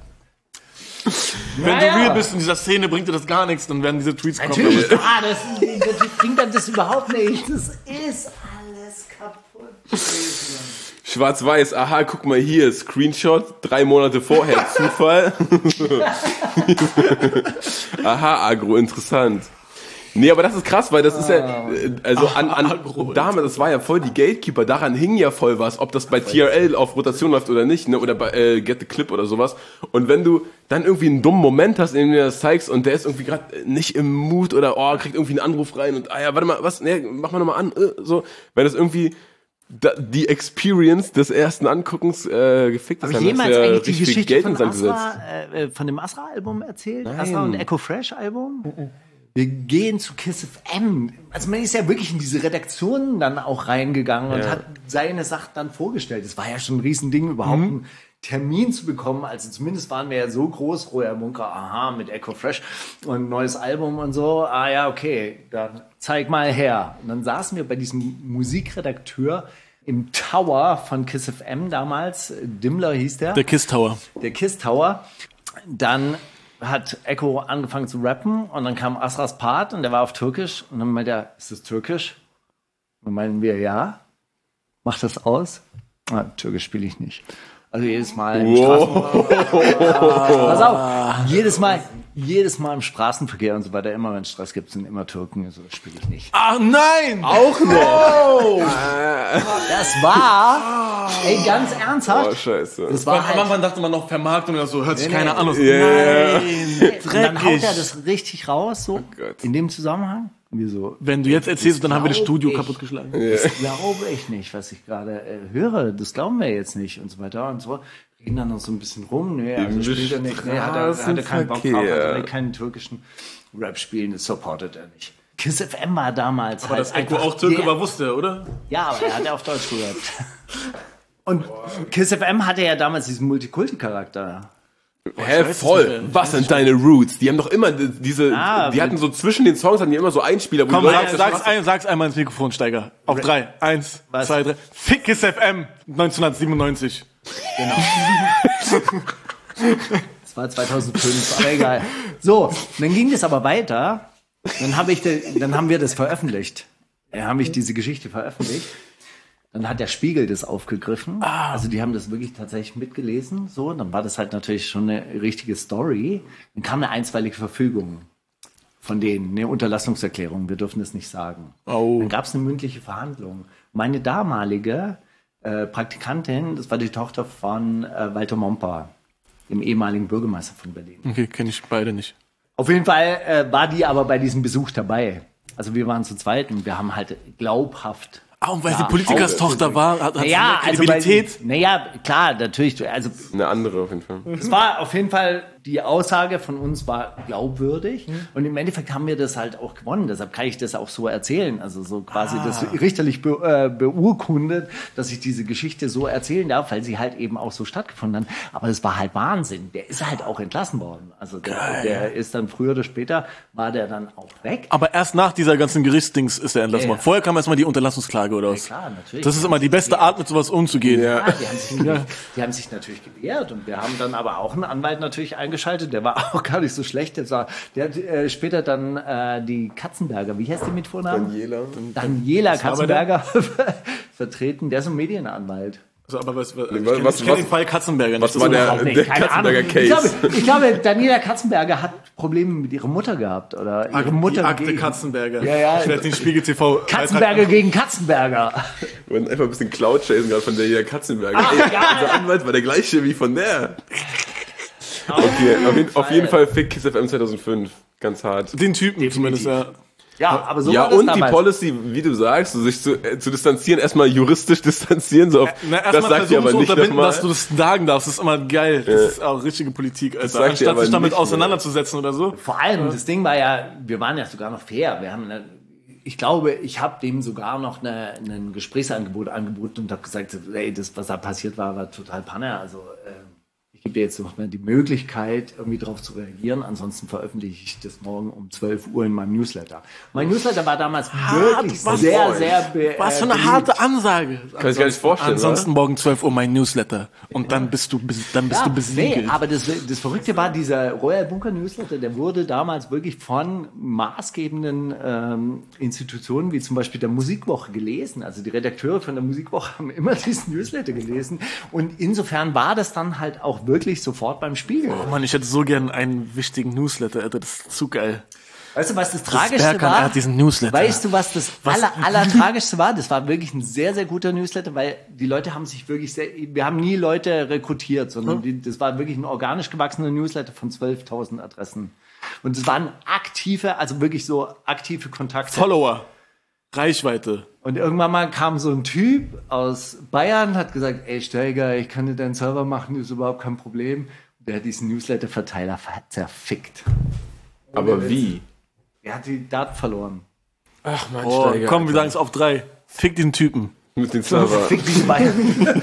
Wenn Naja. du real bist in dieser Szene, bringt dir das gar nichts, dann werden diese Tweets kommen. Natürlich, ah, das, das bringt dann das überhaupt nicht. Das ist alles kaputt. Schwarz-Weiß, aha, guck mal hier, Screenshot, drei Monate vorher, Zufall. Aha, Agro, interessant. Nee, aber das ist krass, weil das ist ja, äh, also an, an damals, das war ja voll die Gatekeeper, daran hing ja voll was, ob das bei T R L auf Rotation läuft oder nicht, ne, oder bei äh, Get the Clip oder sowas. Und wenn du dann irgendwie einen dummen Moment hast, in dem du das zeigst und der ist irgendwie gerade nicht im Mut oder oh, kriegt irgendwie einen Anruf rein und ah ja, warte mal, was, nee, mach mal nochmal an, äh, so, wenn das irgendwie da, die Experience des ersten Anguckens äh, gefickt ist, Habe dann ich jemals hast du ja eigentlich die richtig viel Geschichte Geld von ins Sand gesetzt. Asra, äh, von dem Asra-Album erzählt? Nein. Asra und Echo Fresh-Album? Wir gehen zu Kiss F M. Also man ist ja wirklich in diese Redaktionen dann auch reingegangen und Ja. hat seine Sachen dann vorgestellt. Das war ja schon ein Riesending, überhaupt einen Termin zu bekommen. Also zumindest waren wir ja so groß, Roher Bunker, aha, mit Echo Fresh und neues Album und so. Ah ja, okay, dann zeig mal her. Und dann saßen wir bei diesem Musikredakteur im Tower von Kiss F M damals. Dimmler hieß der. Der Kiss Tower. Der Kiss Tower. Dann hat Echo angefangen zu rappen und dann kam Asras Part und der war auf Türkisch und dann meinte er, ist das Türkisch? Und dann meinten wir, ja. Macht das aus? Ah, Türkisch spiele ich nicht. Also jedes Mal im Straßenverkehr. Pass auf, jedes Mal, jedes Mal im Straßenverkehr und so weiter, immer wenn es Stress gibt, sind immer Türken, also das spiele ich nicht. Ah, nein! Auch noch! Oh! Das war, ey, ganz ernsthaft. Oh, scheiße. Das war Am halt, Anfang dachte man noch Vermarktung oder so, hört sich Nee, keiner nee. an. Und so, Ja. Nein, und dann haut dreckig. er das richtig raus, so, Gott. in dem Zusammenhang. Und wir so, Wenn du jetzt erzählst, dann haben wir das glaub Studio ich. kaputtgeschlagen. das glaube ich nicht, was ich gerade äh, höre. Das glauben wir jetzt nicht und so weiter und so. Reden dann noch so ein bisschen rum. Nee, also spielt er nicht. Nee, hat er, hat er keinen Bock drauf. Straßenverkehr. Hat er keinen türkischen Rap spielen. Das supportet er nicht. Kiss F M war damals Aber halt dass Echo einfach auch Türke der- war, wusste er, oder? Ja, aber er hat ja auf Deutsch gehört. Und Kiss F M hatte ja damals diesen Multikulti-Charakter. Hä, weiß es voll. nicht, ey. Was sind deine Roots? Die haben doch immer die- diese, Ah, die hatten so zwischen den Songs hatten die immer so Einspieler, wo Komm, die Leute sag, auf der sag's, Straße- ein, sag's einmal ins Mikrofon, Steiger. Auf drei. Eins, Was? zwei, drei. Fick Kiss F M neunzehnhundertsiebenundneunzig. Das war zweitausendfünf, aber egal. So, und dann ging das aber weiter. Dann, hab ich de, dann haben wir das veröffentlicht. Dann habe ich diese Geschichte veröffentlicht. Dann hat der Spiegel das aufgegriffen. Also die haben das wirklich tatsächlich mitgelesen. So, dann war das halt natürlich schon eine richtige Story. Dann kam eine einstweilige Verfügung von denen, eine Unterlassungserklärung. Wir dürfen das nicht sagen. Oh. Dann gab es eine mündliche Verhandlung. Meine damalige äh, Praktikantin, das war die Tochter von äh, Walter Momper, dem ehemaligen Bürgermeister von Berlin. Okay, kenne ich beide nicht. Auf jeden Fall äh, war die aber bei diesem Besuch dabei. Also wir waren zu zweit und wir haben halt glaubhaft. Ah, und weil Ja, sie Politikerstochter war, hat, hat Naja, sie also mehr bei, Kredibilität. naja, klar, natürlich. Also Eine andere auf jeden Fall. es war auf jeden Fall, die Aussage von uns war glaubwürdig. Mhm. Und im Endeffekt haben wir das halt auch gewonnen. Deshalb kann ich das auch so erzählen. Also so quasi Ah. das richterlich be, äh, beurkundet, dass ich diese Geschichte so erzählen darf, weil sie halt eben auch so stattgefunden hat. Aber es war halt Wahnsinn. Der ist halt auch entlassen worden. Also der, der ist dann früher oder später, war der dann auch weg. Aber erst nach dieser ganzen Gerichtsdings ist er entlassen Ja, worden. ja. Vorher kam erstmal die Unterlassungsklage oder was? klar, natürlich. Das ist immer die beste Art, mit sowas umzugehen. Ja. Ja, die, haben sich natürlich, die haben sich natürlich gewehrt und wir haben dann aber auch einen Anwalt natürlich eingeschaltet, der war auch gar nicht so schlecht. Der, war, der hat äh, später dann äh, die Katzenberger, wie heißt die mit Vornamen? Daniela. Daniela war bei der? Katzenberger vertreten, der ist ein Medienanwalt. Also, aber was, was, ich was- kenne was- kenn den Fall Katzenberger nicht. was Das war ist der- überhaupt- Auch nicht, der keine Katzenberger Ahnung. Case. Ich glaube, ich glaube, Daniela Katzenberger hat Probleme mit ihrer Mutter gehabt. Oder ihre die Mutter Akte gegen- Katzenberger. Ja, ja. Ich werde den Spiegel T V. Katzenberger gegen Katzenberger. Wir wollten einfach ein bisschen Cloud chasen gerade von der hier Katzenberger. Ey, geil. unser Anwalt war der gleiche wie von der. Okay, auf, jeden, auf jeden Fall Fick Kiss F M zweitausendfünf. Ganz hart. Den Typen zumindest, ja. Ja, aber so Ja, war das und die damals. Policy, wie du sagst, so sich zu, äh, zu distanzieren, erstmal juristisch distanzieren, so auf, Na, das erstmal sagt ihr aber versuchen zu nicht unterbinden, nochmal. dass du das sagen darfst. Das ist immer geil. Das ist auch richtige Politik, Alter. sagt ihr Anstatt aber sich damit nicht mehr. auseinanderzusetzen oder so. Vor allem, das Ding war ja, wir waren ja sogar noch fair. Wir haben, eine, ich glaube, ich habe dem sogar noch eine, ein Gesprächsangebot angeboten und habe gesagt, ey, das, was da passiert war, war total Panne. Also äh, ich gebe dir jetzt noch mal die Möglichkeit, irgendwie darauf zu reagieren. Ansonsten veröffentliche ich das morgen um zwölf Uhr in meinem Newsletter. Mein Newsletter war damals wirklich was sehr, voll. sehr be Was für äh, eine beliebt. harte Ansage. Kann ich gar nicht vorstellen, Ansonsten morgen zwölf Uhr mein Newsletter. Und dann bist du, bes- dann bist Ja, du besiegelt. nee, aber das, das Verrückte war, dieser Royal Bunker Newsletter, der wurde damals wirklich von maßgebenden ähm, Institutionen, wie zum Beispiel der Musikwoche, gelesen. Also die Redakteure von der Musikwoche haben immer diesen Newsletter gelesen. Und insofern war das dann halt auch wirklich sofort beim Spiegel. Oh Mann, ich hätte so gern einen wichtigen Newsletter, Alter. Das ist zu geil. Weißt du, was das Tragischste Berkan, war? er hat diesen Newsletter. Weißt du, was das Was? aller, aller Tragischste war? Das war wirklich ein sehr, sehr guter Newsletter, weil die Leute haben sich wirklich sehr, wir haben nie Leute rekrutiert, sondern die, das war wirklich ein organisch gewachsener Newsletter von zwölftausend Adressen. Und es waren aktive, also wirklich so aktive Kontakte. Follower, Reichweite. Und irgendwann mal kam so ein Typ aus Bayern, hat gesagt, ey Steiger, ich kann dir deinen Server machen, ist überhaupt kein Problem. Und der hat diesen Newsletter-Verteiler ver- zerfickt. Aber wie? Er hat die Daten verloren. Ach, mein Oh, Steiger. komm, wir sagen es auf drei. Fick diesen Typen. Mit den Server. Fick die Bayern.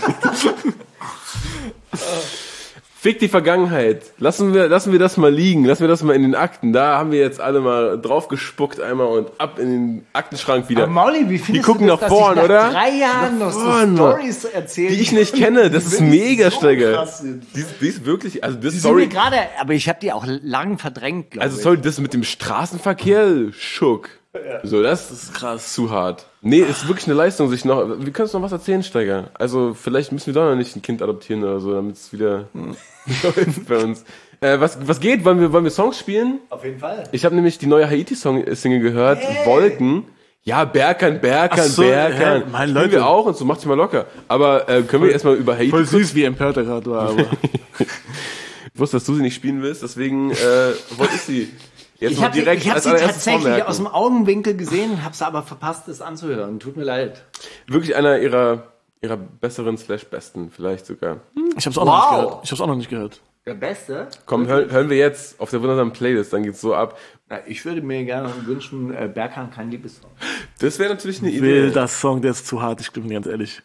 Fick die Vergangenheit. Lassen wir, lassen wir das mal liegen. Lassen wir das mal in den Akten. Da haben wir jetzt alle mal drauf gespuckt einmal und ab in den Aktenschrank wieder. Aber Mauli, wie findest gucken du das, nach dass vorn, ich nach oder? drei Jahren noch so vorn. Storys erzähle, Die ich nicht kenne. Das ist wirklich mega, so Steiger. krass sind. Die, ist- die ist wirklich, also das, Die sind mir sorry. gerade, aber ich habe die auch lang verdrängt, glaube Also ich. sorry, das mit dem Straßenverkehr, Schuck. So, das ist krass. Zu hart. Nee, ist wirklich eine Leistung, sich noch, wir können uns noch was erzählen, Steiger. Also, vielleicht müssen wir doch noch nicht ein Kind adoptieren oder so, damit es wieder läuft bei uns. Äh, was, was geht? Wollen wir, wollen wir Songs spielen? Auf jeden Fall. Ich habe nämlich die neue Haiti-Single gehört, Wolken. Ja, Berkan, Berkan, Ach so, Berkan. ja, mein Spielen Leute. wir auch und so, macht's mal locker. Aber äh, können wir erstmal über Haiti Voll süß, wie empört er gerade war. Aber Ich wusste, dass du sie nicht spielen willst, deswegen äh, wollte ich sie jetzt Ich mal habe direkt ich hab als sie allererstes tatsächlich vormerken. aus dem Augenwinkel gesehen, habe es aber verpasst, das anzuhören. Tut mir leid. Wirklich einer ihrer, ihrer besseren slash besten, vielleicht sogar. ich hab's auch noch nicht Wow. gehört. Ich hab's auch noch nicht gehört. Der Beste? Komm, hör, hören wir jetzt auf der wundersamen Playlist, dann geht's so ab. Na, ich würde mir gerne wünschen, äh, Berkan kein Liebessong. Das wäre natürlich eine Idee. Will das Song, der ist zu hart, ich bin ganz ehrlich.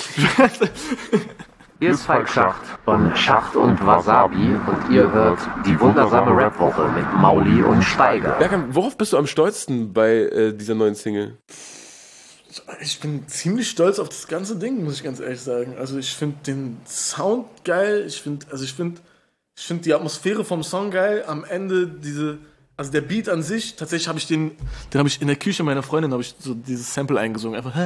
Hier ist Falk Schacht von Schacht und Wasabi und ihr hört die wundersame Rap-Woche mit Mauli und Steiger. Berkan, worauf bist du am stolzesten bei äh, dieser neuen Single? Ich bin ziemlich stolz auf das ganze Ding, muss ich ganz ehrlich sagen. Also ich finde den Sound geil, ich finde, also ich finde, ich finde die Atmosphäre vom Song geil. Am Ende diese, also der Beat an sich, tatsächlich habe ich den, den habe ich in der Küche meiner Freundin, habe ich so dieses Sample eingesungen, einfach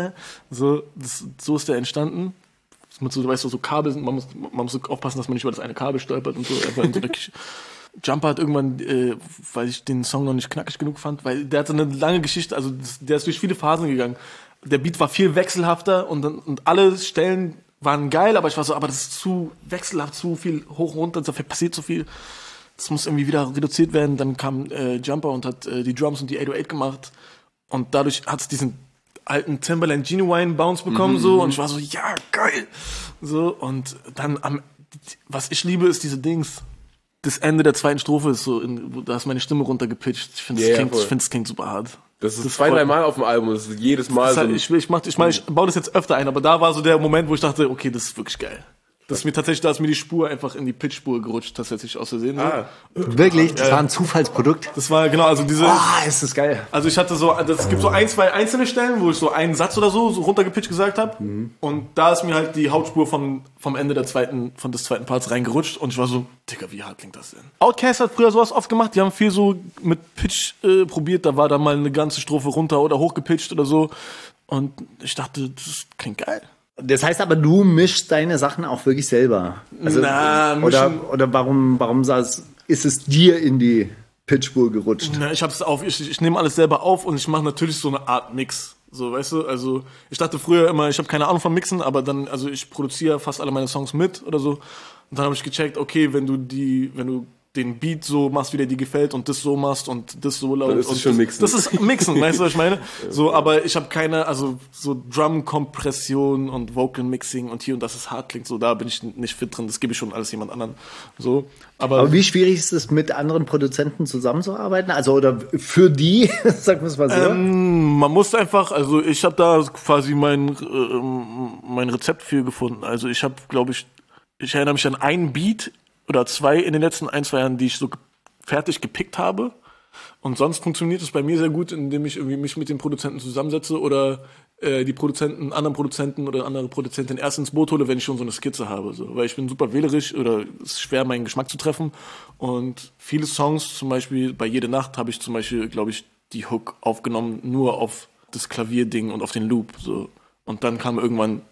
so, das, so ist der entstanden. Mit so, du weißt, so Kabel sind, man muss, man muss so aufpassen, dass man nicht über das eine Kabel stolpert und so. Einfach in so der Küche. Jumper hat irgendwann, äh, weil ich den Song noch nicht knackig genug fand, weil der hatte eine lange Geschichte, also das, der ist durch viele Phasen gegangen. Der Beat war viel wechselhafter und, dann- und alle Stellen waren geil, aber ich war so, aber das ist zu wechselhaft, zu viel hoch und runter, da passiert zu viel. Das muss irgendwie wieder reduziert werden. Dann kam äh, Jumper und hat äh, die Drums und die acht null acht gemacht und dadurch hat es diesen alten Timberland Genuine Bounce bekommen, so, und ich war so, ja, geil, so, und dann am, was ich liebe, ist diese Dings, das Ende der zweiten Strophe ist so, in, wo- da ist meine Stimme runtergepitcht, ich finde, es Ja, ja, klingt, voll. ich finde, es klingt super hart. Das ist Das zwei, freut drei mich. Mal auf dem Album, das ist jedes Mal Das so heißt, ein, ich, ich, mach, ich, meine, ich baue das jetzt öfter ein, aber da war so der Moment, wo ich dachte, okay, das ist wirklich geil. Das ist mir tatsächlich, da ist mir die Spur einfach in die Pitch-Spur gerutscht, tatsächlich aus Versehen. So. Ah. Wirklich? Das war ein Zufallsprodukt. Das war, genau, also diese, Ah, ist das geil. also ich hatte so, es gibt so ein, zwei einzelne Stellen, wo ich so einen Satz oder so, so runtergepitcht gesagt habe. Und da ist mir halt die Hauptspur von, vom Ende der zweiten, von des zweiten Parts reingerutscht und ich war so, Digga, wie hart klingt das denn? Outkast hat früher sowas oft gemacht, die haben viel so mit Pitch äh, probiert, da war da mal eine ganze Strophe runter oder hochgepitcht oder so. Und ich dachte, das klingt geil. Das heißt aber, du mischst deine Sachen auch wirklich selber. Also, Na, oder, mischen- oder warum, warum saß, ist es dir in die Pitchspur gerutscht? Na, ich hab's auf, ich, ich nehme alles selber auf und ich mache natürlich so eine Art Mix. So, weißt du, also ich dachte früher immer, ich habe keine Ahnung vom Mixen, aber dann, also ich produziere fast alle meine Songs mit oder so. Und dann habe ich gecheckt, okay, wenn du die, wenn du den Beat so machst, wie der dir gefällt und das so machst und das so laut. Dann ist es und schon das, Mixen. Das ist Mixen, weißt du, was ich meine? So, aber ich habe keine, also so Drum-Kompression und Vocal-Mixing und hier und das ist hart klingt, so da bin ich nicht fit drin, das gebe ich schon alles jemand anderen. So, aber, Aber wie schwierig ist es, mit anderen Produzenten zusammenzuarbeiten? Also, oder für die, sagen wir es mal so. Ähm, man muss einfach, also ich habe da quasi mein, ähm, mein Rezept für gefunden. Also ich habe, glaube ich, ich erinnere mich an einen Beat oder zwei in den letzten ein, zwei Jahren, die ich so ge- fertig gepickt habe. Und sonst funktioniert es bei mir sehr gut, indem ich irgendwie mich mit den Produzenten zusammensetze oder äh, die Produzenten, anderen Produzenten oder andere Produzentin erst ins Boot hole, wenn ich schon so eine Skizze habe. So. Weil ich bin super wählerisch oder es ist schwer, meinen Geschmack zu treffen. Und viele Songs, zum Beispiel bei Jede Nacht, habe ich zum Beispiel, glaube ich, die Hook aufgenommen, nur auf das Klavierding und auf den Loop. So. Und dann kam irgendwann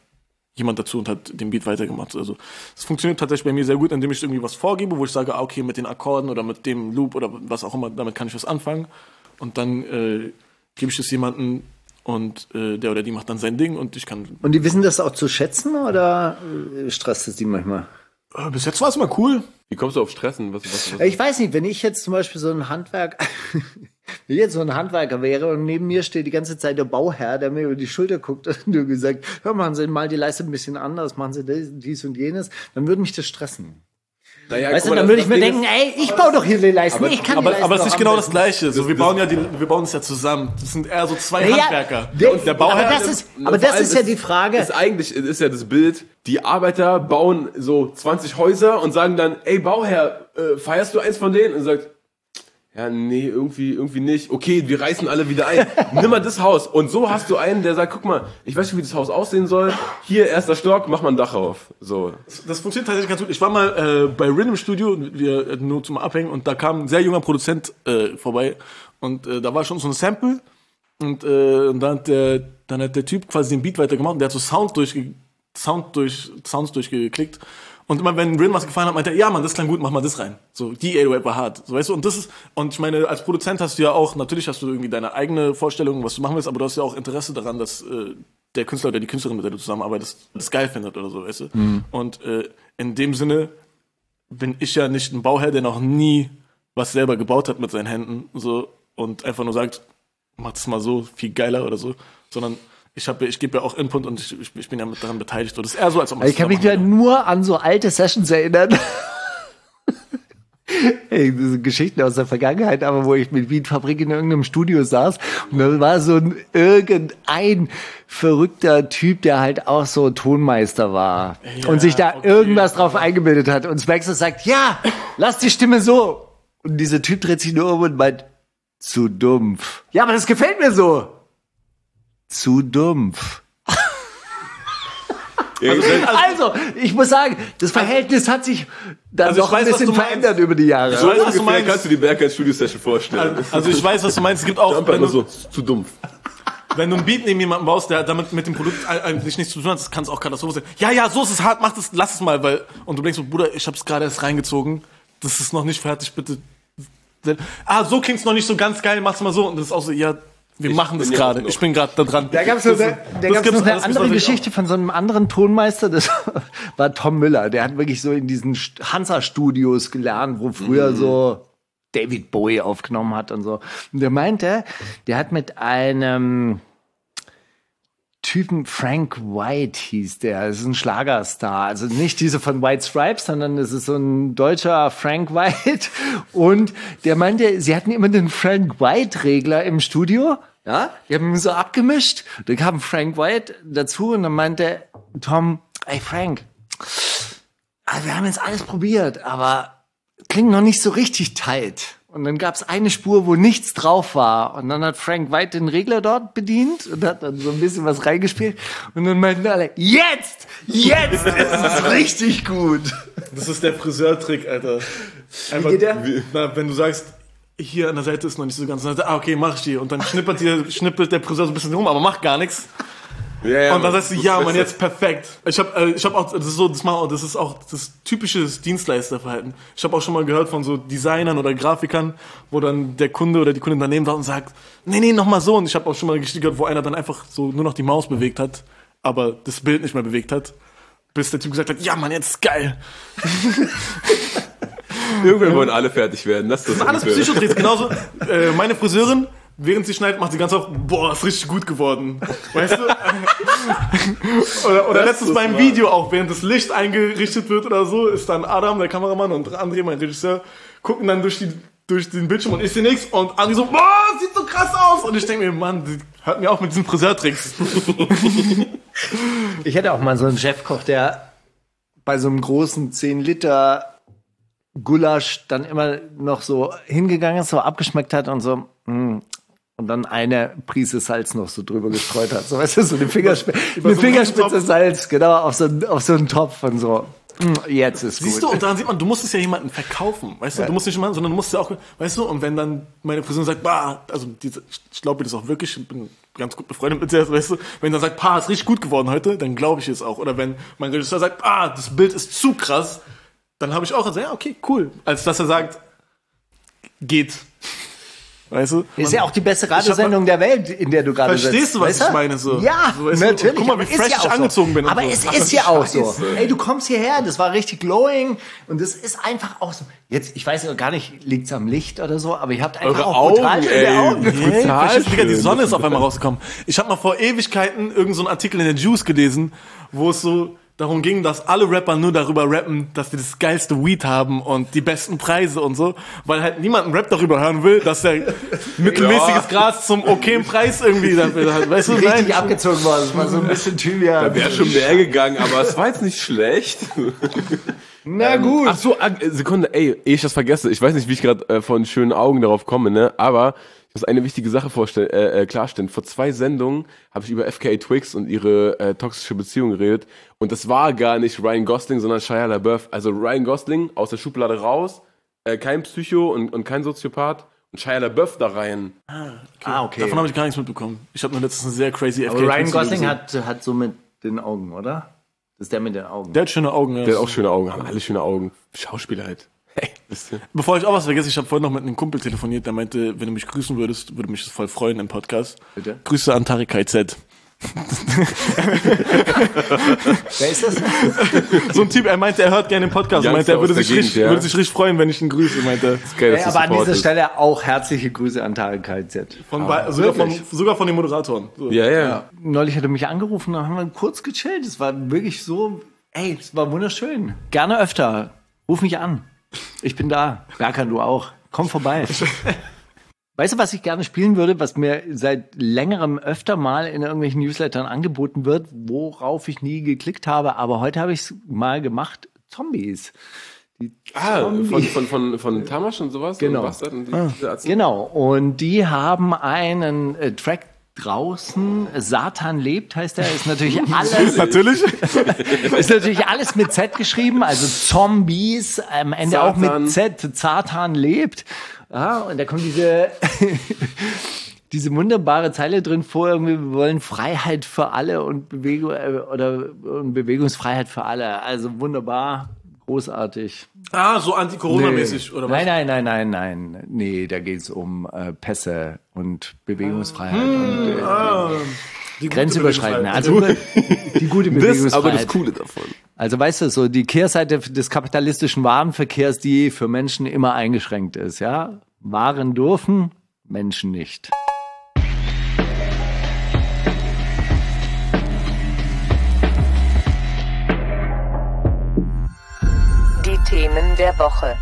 jemand dazu und hat den Beat weitergemacht. Also es funktioniert tatsächlich bei mir sehr gut, indem ich irgendwie was vorgebe, wo ich sage, ah, okay, mit den Akkorden oder mit dem Loop oder was auch immer, damit kann ich was anfangen. Und dann äh, gebe ich das jemandem und äh, der oder die macht dann sein Ding und ich kann... Und die wissen das auch zu schätzen oder äh, stresst es die manchmal? Äh, bis jetzt war es mal cool. Wie kommst du auf Stressen? Was, was, was? Ich weiß nicht, wenn ich jetzt zum Beispiel so ein Handwerk, wenn ich jetzt so ein Handwerker wäre und neben mir steht die ganze Zeit der Bauherr, der mir über die Schulter guckt und nur gesagt, hör, machen Sie mal die Leiste ein bisschen anders, machen Sie dies und jenes, dann würde mich das stressen. Naja, weißt guck du, mal, dann das- würde ich das mir Ding denken, ey, ich baue doch hier die Leisten, ich kann die Aber, Leisten aber es doch ist am genau das besten. Gleiche. So, wir das- bauen ja die, wir bauen es ja zusammen. Das sind eher so zwei Ja, Handwerker. der- Und der Bauherr, aber das ist, Na, aber vor das allem ist ja die Frage. Ist eigentlich ist ja das Bild, die Arbeiter bauen so zwanzig Häuser und sagen dann, ey Bauherr, äh, feierst du eins von denen? Und sagt, ja, nee, irgendwie, irgendwie nicht. Okay, wir reißen alle wieder ein. Nimm mal das Haus. Und so hast du einen, der sagt, guck mal, ich weiß nicht, wie das Haus aussehen soll. Hier, erster Stock, mach mal ein Dach auf. So. das funktioniert tatsächlich ganz gut. Ich war mal äh, bei Rhythm Studio, wir, äh, nur zum Abhängen, und da kam ein sehr junger Produzent äh, vorbei. Und äh, da war schon so ein Sample. Und, äh, und dann, hat der, dann hat der Typ quasi den Beat weitergemacht und der hat so Sound durchge Sound durch, Sounds durchgeklickt. Und immer wenn Rin was gefallen hat, meinte er, ja Mann, das klang gut, mach mal das rein. So, die acht null acht war hart. So, weißt du, und das ist, und ich meine, als Produzent hast du ja auch, natürlich hast du irgendwie deine eigene Vorstellung, was du machen willst, aber du hast ja auch Interesse daran, dass äh, der Künstler oder die Künstlerin, mit der du zusammenarbeitest, das geil findet oder so, weißt du. Mhm. Und äh, in dem Sinne bin ich ja nicht ein Bauherr, der noch nie was selber gebaut hat mit seinen Händen, so, und einfach nur sagt, mach das mal so, viel geiler oder so, sondern ich habe, ich gebe ja auch Input und ich, ich, ich bin ja mit daran beteiligt. So, das ist eher so, als ob man Ich kann mich ja nur an so alte Sessions erinnern. Ey, das sind Geschichten aus der Vergangenheit, aber wo ich mit Beatfabrik in irgendeinem Studio saß und da war so ein irgendein verrückter Typ, der halt auch so Tonmeister war Ja, und sich da okay. irgendwas drauf eingebildet hat und Smaxer sagt, ja, lass die Stimme so. Und dieser Typ dreht sich nur um und meint, zu dumpf. Ja, aber das gefällt mir so. Zu dumpf. Also, ich muss sagen, das Verhältnis hat sich dann Also ich noch ein weiß, was bisschen du meinst. verändert über die Jahre. Ich weiß, was du Ungefähr meinst. kannst du die Bergheim Studio Session vorstellen. Also, also ich weiß, was du meinst. Es gibt auch, Einfach wenn nur du, so, zu dumpf. wenn du ein Beat neben jemanden baust, der damit mit dem Produkt eigentlich nichts zu tun hat, kann es auch Katastrophe sein. Ja, ja, so ist es hart, mach das, lass es mal, weil, und du denkst so, Bruder, ich hab's gerade erst reingezogen, das ist noch nicht fertig, bitte. Ah, so klingt's noch nicht so ganz geil, mach's mal so. Und das ist auch so, ja, wir machen das bin ja auch gerade. noch. Ich bin gerade da dran. Da gab's noch Das- eine, da das gab's gibt's noch eine alles, andere das Geschichte von so einem anderen Tonmeister, das war Tom Müller. Der hat wirklich so in diesen Hansa-Studios gelernt, wo früher so David Bowie aufgenommen hat und so. Und der meinte, der hat mit einem Typen, Frank White hieß der, das ist ein Schlagerstar, also nicht diese von White Stripes, sondern es ist so ein deutscher Frank White und der meinte, sie hatten immer den Frank White Regler im Studio, ja, die haben ihn so abgemischt, da kam Frank White dazu und dann meinte Tom, ey Frank, also wir haben jetzt alles probiert, aber klingt noch nicht so richtig tight. Und dann gab's eine Spur, wo nichts drauf war. Und dann hat Frank White den Regler dort bedient und hat dann so ein bisschen was reingespielt. Und dann meinten alle, jetzt! Jetzt ist es richtig gut! Das ist der Friseurtrick, Alter. Einfach, geht der? wie- Na, wenn du sagst, hier an der Seite ist noch nicht so ganz, dann sagst du, ah, okay, mach ich die. Und dann schnippert, dir, schnippelt der Friseur so ein bisschen rum, aber macht gar nichts. Ja, ja, Und dann Mann. sagst du, ja, Mann, jetzt perfekt. Ich habe äh, ich hab auch, das ist so, das, mal, das ist auch das typische Dienstleisterverhalten. Ich habe auch schon mal gehört von so Designern oder Grafikern, wo dann der Kunde oder die Kundin daneben war und sagt, nee, nee, noch mal so. Und ich habe auch schon mal eine Geschichte gehört, wo einer dann einfach so nur noch die Maus bewegt hat, aber das Bild nicht mehr bewegt hat, bis der Typ gesagt hat, ja, Mann, jetzt ist geil. Irgendwann wollen alle fertig werden. Das ist das Das sind alles ungefähr. Psychotricks. Genauso, äh, meine Friseurin, während sie schneidet, macht sie ganz oft, boah, ist richtig gut geworden. Weißt du? oder oder letztens beim Video auch, während das Licht eingerichtet wird oder so, ist dann Adam, der Kameramann, und André, mein Regisseur, gucken dann durch die durch den Bildschirm und ich sehe nichts und André so, boah, sieht so krass aus. Und ich denke mir, Mann, die- hört mir auf mit diesen Friseurtricks. Ich hatte auch mal so einen Chefkoch, der bei so einem großen zehn Liter Gulasch dann immer noch so hingegangen ist, so abgeschmeckt hat und so, mm, und dann eine Prise Salz noch so drüber gestreut hat. So, weißt du, so eine, Fingerspitze, über eine so einen Fingerspitze Topf. Salz, genau, auf so, einen- auf so einen Topf und so. Jetzt ist Siehst gut. du, und daran sieht man, du musst es ja jemandem verkaufen, weißt du, du musst nicht machen, sondern du musst ja auch, weißt du, und wenn dann meine Friseurin sagt, bah, also diese, ich glaube das auch wirklich, ich bin ganz gut befreundet mit der, weißt du, wenn dann sagt, pa, ist richtig gut geworden heute, dann glaube ich es auch. Oder wenn mein Regisseur sagt, ah, das Bild ist zu krass, dann habe ich auch gesagt, ja, okay, cool, als dass er sagt, geht. Weißt du? Ist ja auch die beste Radiosendung der Welt, in der du gerade sitzt. Verstehst du, was weißt ich meine? So. Ja, so, weißt du? natürlich. Guck mal, wie aber fresh ist ja ich auch angezogen so. bin. Und Aber so. es Ach, ist ja auch so. Scheiße. Ey, du kommst hierher, das war richtig glowing. Und das ist einfach auch so. Jetzt, ich weiß gar nicht, liegt's am Licht oder so, aber ihr habt einfach Eure auch brutal Augen, schöne ey. Augen. Hey, Total verstehst du, Digga, die schön. Sonne ist auf einmal rausgekommen. Ich habe mal vor Ewigkeiten irgend so einen Artikel in der Juice gelesen, wo es so darum ging, dass alle Rapper nur darüber rappen, dass die das geilste Weed haben und die besten Preise und so, weil halt niemand einen Rap darüber hören will, dass der mittelmäßiges Gras zum okayen Preis irgendwie dafür hat. Weißt du, Richtig nein. abgezogen worden. Das war so ein bisschen Thymian. Da wäre schon mehr gegangen, aber es war jetzt nicht schlecht. Na gut. Ach so, ah, Sekunde, ey, ehe ich das vergesse, ich weiß nicht, wie ich gerade äh, von schönen Augen darauf komme, ne, aber ich muss eine wichtige Sache vorstellen, äh, äh, klarstellen. Vor zwei Sendungen habe ich über F K A Twigs und ihre äh, toxische Beziehung geredet und das war gar nicht Ryan Gosling, sondern Shia LaBeouf. Also Ryan Gosling aus der Schublade raus, äh, kein Psycho und, und kein Soziopath und Shia LaBeouf da rein. Ah, okay. Davon habe ich gar nichts mitbekommen. Ich habe nur letztens eine sehr crazy F K Aber Ryan Twigs-Video Gosling gesehen. hat, hat so mit den Augen, oder? Das ist der mit den Augen. Der hat schöne Augen. Ja. Der hat auch schöne Augen, haben alle schöne Augen. Schauspieler halt. Hey, wisst ihr? Bevor ich auch was vergesse, ich habe vorhin noch mit einem Kumpel telefoniert, der meinte, wenn du mich grüßen würdest, würde mich das voll freuen im Podcast. Bitte? Grüße an Tarek K Z. Wer ist das? So ein Typ, er meinte, er hört gerne den Podcast. Er meinte, er Youngster würde aus sich, der richtig, Gegend, ja. würde sich richtig freuen, wenn ich ihn grüße, meinte er. Geil, Ey, dass du aber an dieser supportest. Stelle auch herzliche Grüße an Tarek K Z. Von, bei, sogar, von, wirklich? sogar von den Moderatoren. So. Ja, ja. Neulich hat er mich angerufen, dann haben wir kurz gechillt. Es war wirklich so, ey, es war wunderschön. Gerne öfter. Ruf mich an. Ich bin da. Berkan, du auch. Komm vorbei. Weißt du, was ich gerne spielen würde, was mir seit längerem öfter mal in irgendwelchen Newslettern angeboten wird, worauf ich nie geklickt habe, aber heute habe ich es mal gemacht. Zombies. Die Ah, von, Zombies. von, von, von Tamasch und sowas? Genau. Und Bastard und die, diese Arzt- Genau, und die haben einen äh, Track draußen, Satan lebt heißt der, ist natürlich alles, Natürlich. ist natürlich alles mit Z geschrieben, also Zombies, am Ende Satan. auch mit Z, Satan lebt. Ja, und da kommt diese, diese wunderbare Zeile drin vor, irgendwie, wir wollen Freiheit für alle und Bewegung, äh, oder und Bewegungsfreiheit für alle. Also wunderbar, großartig. Ah, so Anti-Corona-mäßig, oder was? Nein, nein, nein, nein, nein. Nee, da geht's um äh, Pässe und Bewegungsfreiheit und äh, Ah, die gute grenzüberschreitende. Also Bewegungsfreiheit. die gute Das Bewegungsfreiheit. ist aber das Coole davon. Also weißt du, so die Kehrseite des kapitalistischen Warenverkehrs, die für Menschen immer eingeschränkt ist, ja? Waren dürfen, Menschen nicht. Die Themen der Woche.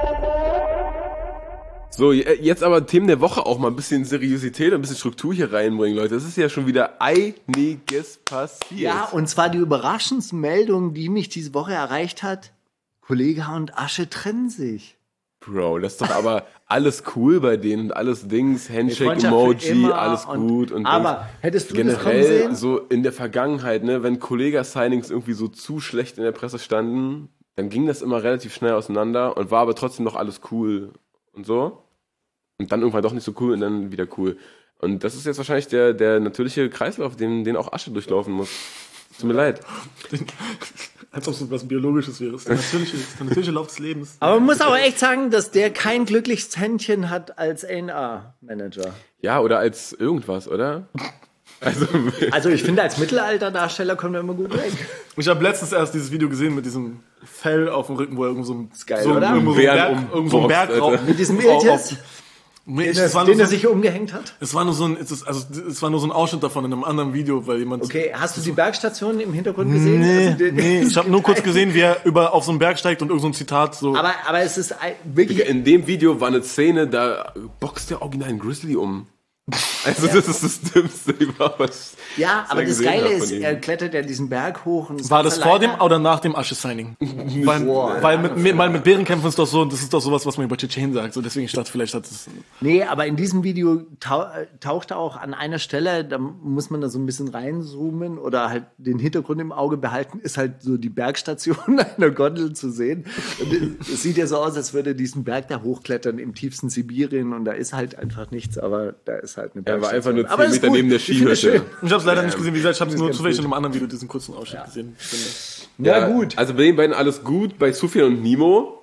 So, je- jetzt aber Themen der Woche auch mal ein bisschen Seriosität und ein bisschen Struktur hier reinbringen, Leute. Es ist ja schon wieder einiges passiert. Ja, und zwar die Überraschungsmeldung, die mich diese Woche erreicht hat. Kollege und Asche trennen sich. Bro, das ist doch aber alles cool bei denen und alles Dings, Freundschaft für Handshake-Emoji, immer alles und- gut. Und aber Dings. hättest du das kommen generell sehen? so in der Vergangenheit, ne, wenn Kollega-Signings irgendwie so zu schlecht in der Presse standen, dann ging das immer relativ schnell auseinander und war aber trotzdem noch alles cool und so. Und dann irgendwann doch nicht so cool und dann wieder cool. Und das ist jetzt wahrscheinlich der, der natürliche Kreislauf, den, den auch Asche durchlaufen muss. Tut mir leid. Als ob es was Biologisches wäre. Das ist der natürliche, das ist der natürliche Lauf des Lebens. Aber man muss aber echt sagen, dass der kein glückliches Händchen hat als A and R-Manager. Ja, oder als irgendwas, oder? Also, Also ich finde, als Mittelalterdarsteller kommt er immer gut weg. Ich habe letztens erst dieses Video gesehen mit diesem Fell auf dem Rücken, wo er irgendwo so ein, geil, so, oder? irgendwo so ein Bären Berg, umboxt, irgendwo so ein Berg Alter. drauf. Mit diesem auf- Iltis, auf- Nee, den, es er, war nur den er so, sich umgehängt hat. es war nur so ein, es ist, also es war nur so ein Ausschnitt davon in einem anderen Video, weil jemand. Okay, hast du die Bergstation im Hintergrund gesehen? Nee, Also, den- nee, ich habe nur kurz gesehen, wie er über auf so einen Berg steigt und irgend so ein Zitat so. Aber, aber es ist ein- wirklich... in dem Video war eine Szene, da boxt der original einen Grizzly um. Also das ist das Dümmste überhaupt. was ich Ja, aber bisher das gesehen Geile habe ist, von ihm. er klettert ja diesen Berg hoch. Und War ganz das vor dem alleine. oder nach dem Asche-Signing? weil Boah, weil mit, mit, weil mit Bärenkämpfen ist doch so, das ist doch sowas, was man über Tschetschen sagt. So deswegen statt vielleicht hat es. Nee, aber in diesem Video tau taucht er auch an einer Stelle, da muss man da so ein bisschen reinzoomen oder halt den Hintergrund im Auge behalten, ist halt so die Bergstation einer Gondel zu sehen. Und es sieht ja so aus, als würde er diesen Berg da hochklettern im tiefsten Sibirien und da ist halt einfach nichts, aber da ist halt eine Er war Bergstation. einfach nur Aber zehn ist Meter gut. neben der Ich finde es Skihütte. schön. Ich habe es leider nicht gesehen, wie gesagt, ich habe es nur ganz zufällig gut. in einem anderen Video diesen kurzen Ausschnitt gesehen. Ja, gut. Also bei den beiden alles gut, bei Sufjan und Nimo.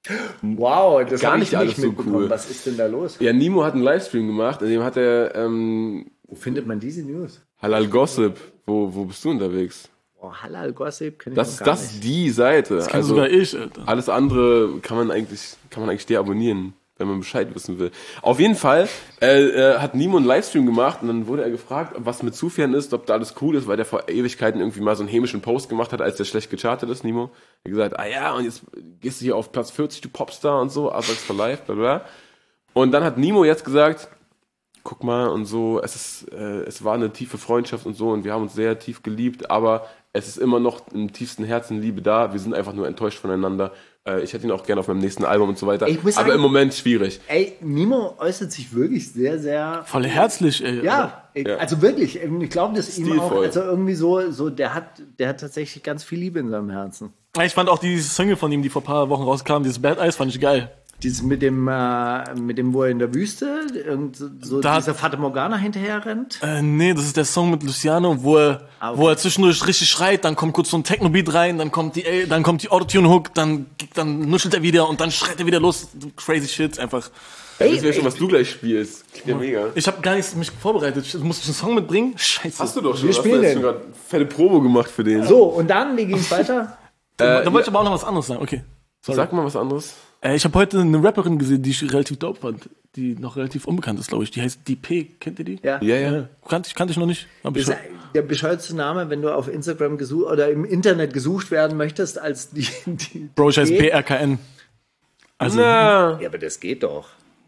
Wow, das Gar habe nicht ich alles nicht so mitbekommen. cool. Was ist denn da los? Ja, Nimo hat einen Livestream gemacht, in dem hat er ähm, Wo findet man diese News? Halal Gossip. Wo, wo bist du unterwegs? Oh, Halal Gossip, kenn ich Das noch ist gar das nicht. ist die Seite. Das kann Also sogar ich, Alter. alles andere kann man eigentlich kann man eigentlich deabonnieren, wenn man Bescheid wissen will. Auf jeden Fall äh, äh, hat Nimo einen Livestream gemacht und dann wurde er gefragt, was mit Sufjan ist, ob da alles cool ist, weil der vor Ewigkeiten irgendwie mal so einen hämischen Post gemacht hat, als der schlecht gechartet ist, Nimo. Er hat gesagt, ah ja, und jetzt gehst du hier auf Platz vierzig, du Popstar und so, Asax for Life, bla bla. Und dann hat Nimo jetzt gesagt, guck mal und so, es ist, äh, es war eine tiefe Freundschaft und so und wir haben uns sehr tief geliebt, aber es ist immer noch im tiefsten Herzen Liebe da, wir sind einfach nur enttäuscht voneinander. Äh, ich hätte ihn auch gerne auf meinem nächsten Album und so weiter, Ich muss aber sagen- im Moment schwierig. Ey, Nimo äußert sich wirklich sehr, sehr. Voll herzlich, ey. Ja, ich- also wirklich. Ich glaube, dass ihm auch, Stilvoll. also irgendwie so, so, der hat, der hat tatsächlich ganz viel Liebe in seinem Herzen. Ich fand auch die Single von ihm, die vor ein paar Wochen rauskam, dieses Bad Eyes, fand ich geil. Dieses mit dem, äh, mit dem, wo er in der Wüste, irgend so, so Da- dieser Fata Morgana hinterher rennt. Äh, nee, das ist der Song mit Luciano, wo er, Ah, okay. wo er zwischendurch richtig schreit, dann kommt kurz so ein Techno-Beat rein, dann kommt die, äh, dann kommt die Autotune-Hook, dann, dann nuschelt er wieder und dann schreit er wieder los. Crazy Shit, einfach. Ja, wissen wir schon, was du gleich spielst. Klingt ja mega. Ich habe gar nichts mich vorbereitet. Ich, muss ich einen Song mitbringen? Scheiße. Hast du doch schon, Wir hast du spielen jetzt den. schon gerade fette Probe gemacht für den. So, und dann, wie ging's weiter? Da, da wollte ich aber auch noch was anderes sagen. Okay. Sag mal was anderes. Äh, ich habe heute eine Rapperin gesehen, die ich relativ dope fand, die noch relativ unbekannt ist, glaube ich. Die heißt D P. Kennt ihr die? Ja. Ja, ja. Ja, kannte ich, kannte ich noch nicht. Hab ich Das schon. ist der bescheuertste Name, wenn du auf Instagram gesucht oder im Internet gesucht werden möchtest, als die. die Bro, ich heiße die- B R K N. Also, Na, Ja, aber das geht doch.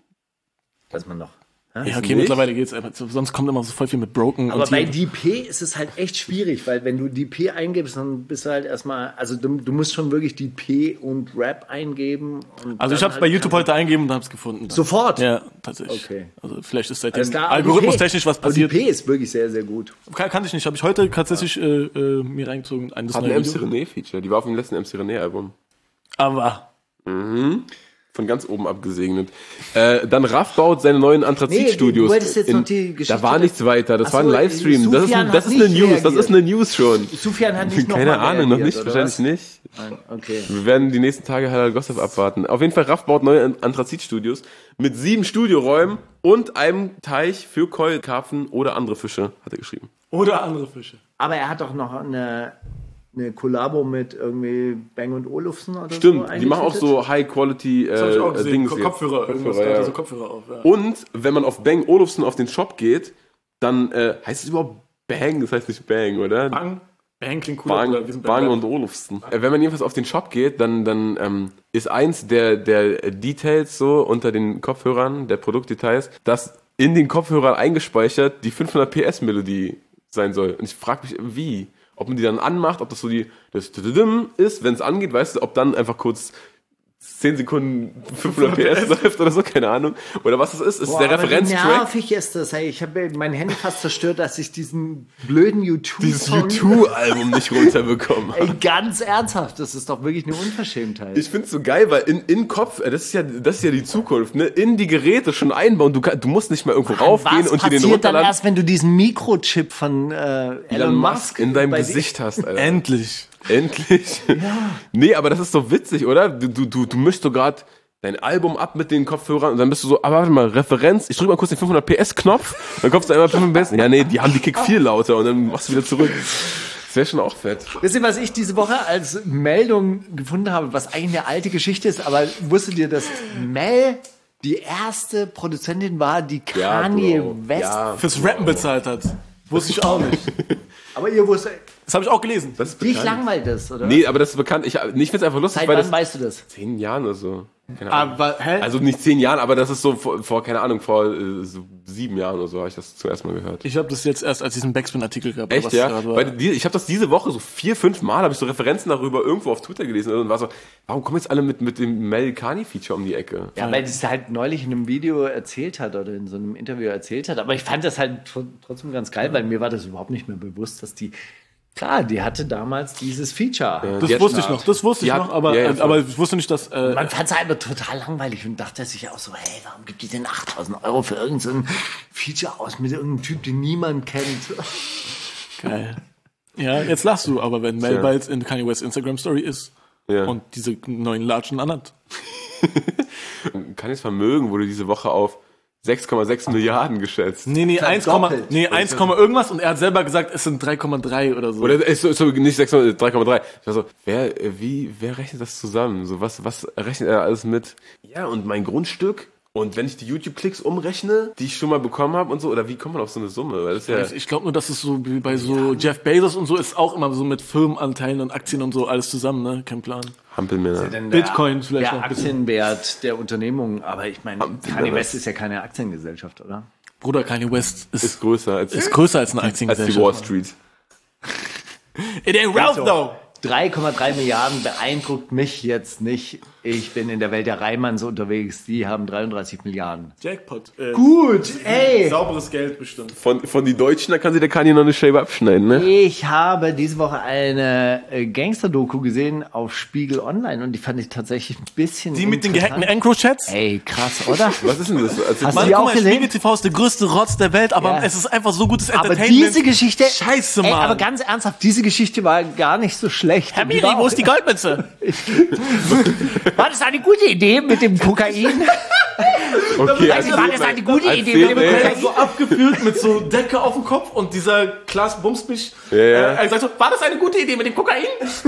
Weiß man noch. ja, nicht? okay, mittlerweile geht's einfach. Sonst kommt immer so voll viel mit Broken. Aber und bei hier- D P ist es halt echt schwierig, weil wenn du D P eingibst, dann bist du halt erstmal, also du, du musst schon wirklich D P und Rap eingeben. Und Also ich dann habe es bei halt YouTube heute eingegeben und habe es gefunden. Dann. Sofort? Ja, tatsächlich. Okay. Also vielleicht ist seitdem Alles klar, aber algorithmustechnisch D P was passiert. Aber D P ist wirklich sehr, sehr gut. Kann, kannte ich nicht. Habe ich heute tatsächlich äh, äh, mir reingezogen. Ein das hat ein neue M C Video. René-Feature. Die war auf dem letzten M C René-Album. Aber Von ganz oben abgesegnet. Äh, dann Raff baut seine neuen Anthrazit-Studios. Nee, du wolltest jetzt in- noch die Geschichte- Da war nichts weiter. Das Ach war ein so, Livestream. Das ist, Sufjan ein, das hat ist eine nicht News. Das reagiert. ist eine News schon. Sufjan hat nicht noch Keine mal Ahnung, noch reagiert, nicht. oder Wahrscheinlich was? nicht. Nein, okay. Wir werden die nächsten Tage Halal Gossip abwarten. Auf jeden Fall, Raff baut neue Anthrazit-Studios mit sieben Studioräumen und einem Teich für Koi, Karpfen oder andere Fische, hat er geschrieben. oder andere Fische. Aber er hat doch noch eine, eine Kollabo mit irgendwie Bang und Olufsen oder so. Stimmt, die machen auch eingetütet. so High-Quality Das habe ich auch äh, gesehen. Dings Ko- hier. Kopfhörer. Irgendwas Kopfhörer, ja. ja. so Kopfhörer auf. Ja. Und wenn man auf Bang Olufsen auf den Shop geht, dann äh, heißt es überhaupt Bang, das heißt nicht Bang, oder? Bang. Bang klingt cooler. Bang, Bruder. Wir sind bei Bang Rap. und Olufsen. Äh, Wenn man jedenfalls auf den Shop geht, dann, dann ähm, ist eins der, der Details so unter den Kopfhörern, der Produktdetails, dass in den Kopfhörern eingespeichert die fünfhundert P S Melodie sein soll. Und ich frage mich, wie? Ob man die dann anmacht, ob das so die das ist, wenn es angeht, weißt du, ob dann einfach kurz zehn Sekunden fünfhundert P S läuft oder so, keine Ahnung. Oder was das ist, ist Boah, der aber wie Referenztrack. nervig ist das? Ey, ich habe mein Handy fast zerstört, dass ich diesen blöden Dieses YouTube-Song... U zwei Album nicht runterbekommen habe. Ey, ganz ernsthaft, das ist doch wirklich eine Unverschämtheit. Ich find's so geil, weil in, in Kopf, äh, das ist ja, das ist ja die Zukunft, ne? In die Geräte schon einbauen. Du, kann, du musst nicht mal irgendwo raufgehen Was und dir den passiert dann runterladen. erst, wenn du diesen Mikrochip von äh, Elon Musk in deinem bei dir- Gesicht hast, Alter. Endlich. Endlich. Nee, aber das ist doch witzig, oder? Du, du, du, du mischst so grad dein Album ab mit den Kopfhörern und dann bist du so, aber warte mal, Referenz, ich drück mal kurz den fünfhundert P S Knopf, dann kommst du einmal fünfhundert P S. Ja, nee, die haben die Kick viel lauter und dann machst du wieder zurück. Das wäre schon auch fett. Wisst ihr, was ich diese Woche als Meldung gefunden habe, was eigentlich eine alte Geschichte ist, aber wusstet ihr, dass Mel die erste Produzentin war, die Ja, Kanye Bro. West... Ja, Fürs Rappen bezahlt hat. Wusste ich auch nicht. Aber ihr wusstet... Das habe ich auch gelesen. das ist Dich bekannt. langweilt das, oder? Nee, aber das ist bekannt. Ich, ich find's einfach lustig, Seit weil wann das weißt du das? zehn Jahren oder so. Keine Ahnung. Aber, hä? Also nicht zehn Jahren, aber das ist so vor, vor keine Ahnung, vor äh, so sieben Jahren oder so habe ich das zuerst mal gehört. Ich habe das jetzt erst als diesen Backspin-Artikel gehabt. Echt, was ja? gerade war. Weil die, ich habe das diese Woche so vier, fünf Mal, habe ich so Referenzen darüber irgendwo auf Twitter gelesen und war so, warum kommen jetzt alle mit, mit dem Mel Carney-Feature um die Ecke? Ja, weil das halt neulich in einem Video erzählt hat oder in so einem Interview erzählt hat. Aber ich fand das halt tr- trotzdem ganz geil, weil mir war das überhaupt nicht mehr bewusst, dass die, klar, die hatte damals dieses Feature. Ja, Das die hat wusste ich schon- noch, das wusste ich die noch, hat- aber, ja, ja, äh, aber ich wusste nicht, dass... Äh, Man fand es halt total langweilig und dachte sich auch so, hey, warum gibt die denn achttausend Euro für irgendein so Feature aus mit irgendeinem Typ, den niemand kennt? Geil. Ja, jetzt lachst du, aber wenn Mel Tja. bald in Kanye West Instagram Story ist Ja. und diese neuen Latschen anhat. Kanye's Vermögen wurde diese Woche auf sechs Komma sechs Milliarden geschätzt. Nee, nee, eins, Verdoppelt. nee, eins, irgendwas und er hat selber gesagt, es sind drei Komma drei oder so. Oder ist so, ist so nicht sechs, drei Komma drei. Ich war so, wer, äh, wie, wer rechnet das zusammen? So, was, was rechnet er alles mit? Ja, und mein Grundstück. Und wenn ich die YouTube-Klicks umrechne, die ich schon mal bekommen habe und so, oder wie kommt man auf so eine Summe? Weil das ist ja, Ich glaube nur, dass es so wie bei so Jeff Bezos und so ist auch immer so mit Firmenanteilen und Aktien und so alles zusammen, ne? Kein Plan. Hampelmänner. Denn Bitcoin vielleicht der noch ein bisschen. Aktienwert der Unternehmung, aber ich meine, Haben die Kanye denn West das? ist ja keine Aktiengesellschaft, oder? Bruder, Kanye West ist, Ist ist, größer als, größer als eine als die Aktiengesellschaft. Wall Street. It ain't Ralph though. drei Komma drei Milliarden beeindruckt mich jetzt nicht. Ich bin in der Welt der Reimanns unterwegs. Die haben dreiunddreißig Milliarden. Jackpot. Äh, Gut, ey. Sauberes Geld bestimmt. Von, von die Deutschen, da kann sich der Kanye noch eine Scheibe abschneiden, ne? Ich habe diese Woche eine äh, Gangster-Doku gesehen auf Spiegel Online und die fand ich tatsächlich ein bisschen Die mit den interessant. gehackten Encrochats? Ey, krass, oder? Was ist denn das? Erzähl Hast mal. du die Guck auch mal, gesehen? Spiegel T V ist der größte Rotz der Welt, aber Ja. es ist einfach so gutes Aber Entertainment. diese Geschichte, Scheiße, Mann. ey, aber ganz ernsthaft, diese Geschichte war gar nicht so schlecht. Herr Und die Miri, war wo auch- ist die Goldmünze? War das eine gute Idee mit dem Kokain? Okay, Also, war das eine gute erzähl Idee mit dem mir. Kokain? So abgeführt mit so Decke auf dem Kopf und dieser Klaas bumst mich. Ja, ja. Äh, er sagt so, war das eine gute Idee mit dem Kokain?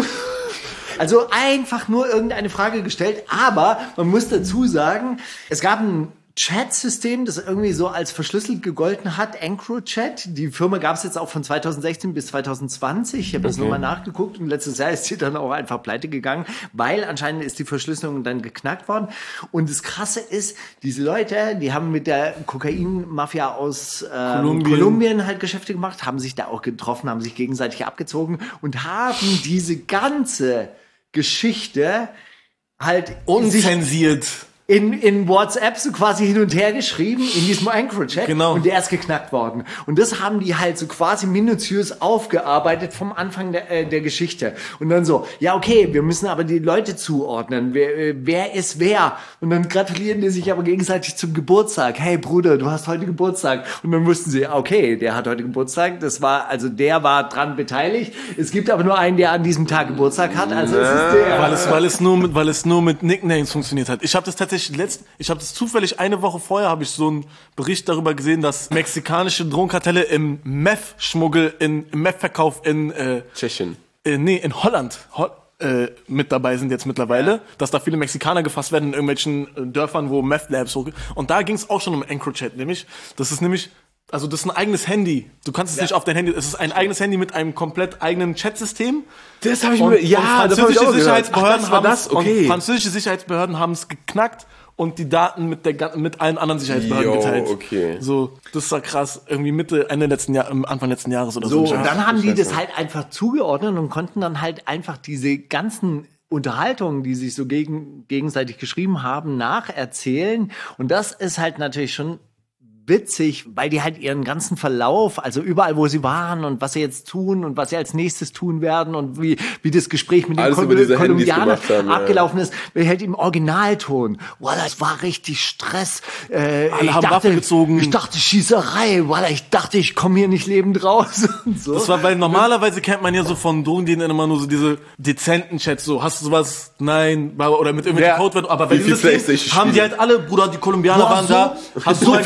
Also einfach nur irgendeine Frage gestellt, aber man muss dazu sagen, es gab ein Chat-System, das irgendwie so als verschlüsselt gegolten hat, EncroChat. Die Firma gab es jetzt auch von zweitausendsechzehn bis zweitausendzwanzig. Ich habe das nochmal nachgeguckt und letztes Jahr ist sie dann auch einfach pleite gegangen, weil anscheinend ist die Verschlüsselung dann geknackt worden. Und das Krasse ist, diese Leute, die haben mit der Kokain-Mafia aus ähm, Kolumbien. Kolumbien halt Geschäfte gemacht, haben sich da auch getroffen, haben sich gegenseitig abgezogen und haben diese ganze Geschichte halt sich Unzensiert. in, in WhatsApp so quasi hin und her geschrieben, in diesem EncroChat. Genau. Und der ist geknackt worden. Und das haben die halt so quasi minutiös aufgearbeitet vom Anfang der, äh, der Geschichte. Und dann so, ja okay, wir müssen aber die Leute zuordnen. Wer, äh, wer ist wer? Und dann gratulieren die sich aber gegenseitig zum Geburtstag. Hey Bruder, du hast heute Geburtstag. Und dann wussten sie, okay, der hat heute Geburtstag. Das war, also der war dran beteiligt. Es gibt aber nur einen, der an diesem Tag Geburtstag hat. Also es ist der. Weil es, weil es nur mit, weil es nur mit Nicknames funktioniert hat. Ich habe das tatsächlich letzt, ich habe das zufällig eine Woche vorher habe ich so einen Bericht darüber gesehen, dass mexikanische Drogenkartelle im Meth-Schmuggel, in, im Meth-Verkauf in, äh, Tschechien. äh, nee, in Holland Ho äh, mit dabei sind jetzt mittlerweile, dass da viele Mexikaner gefasst werden in irgendwelchen äh, Dörfern, wo Meth-Labs hoch. Und da ging es auch schon um EncroChat, nämlich, das ist nämlich, also das ist ein eigenes Handy. Du kannst es nicht auf dein Handy, es ist ein eigenes Handy mit einem komplett eigenen Chatsystem. Das habe ich Und, mir, ja, und das habe ich französische auch gehört. Sicherheitsbehörden Ach, das war haben das, okay. und französische Sicherheitsbehörden haben es geknackt und die Daten mit der gan- mit allen anderen Sicherheitsbehörden Jo, geteilt. okay. So, das war krass. Irgendwie Mitte, Ende letzten Jahr, Anfang letzten Jahres oder So, so. und dann haben die das halt einfach zugeordnet und konnten dann halt einfach diese ganzen Unterhaltungen, die sich so gegen, gegenseitig geschrieben haben, nacherzählen. Und das ist halt natürlich schon witzig, weil die halt ihren ganzen Verlauf, also überall, wo sie waren und was sie jetzt tun und was sie als nächstes tun werden und wie, wie das Gespräch mit den Alles Kol über diese Handys Kolumbianern gemacht haben, ja. abgelaufen ist, halt im Originalton. Wow, das war richtig Stress. Äh, Alle ich haben dachte, Waffen gezogen. Ich dachte Schießerei. Wow, ich dachte, ich komme hier nicht lebend raus. Und so. Das war, weil normalerweise kennt man ja so von Drogendealern immer nur so diese dezenten Chats, so, hast du sowas? Nein, oder mit irgendwelchen Ja. Codewörtern, aber bei Wie viel diesem System PlayStation haben die Spiele? halt alle, Bruder, die Kolumbianer Boah, waren so, da. Hast du so mal viele gesehen? Waffen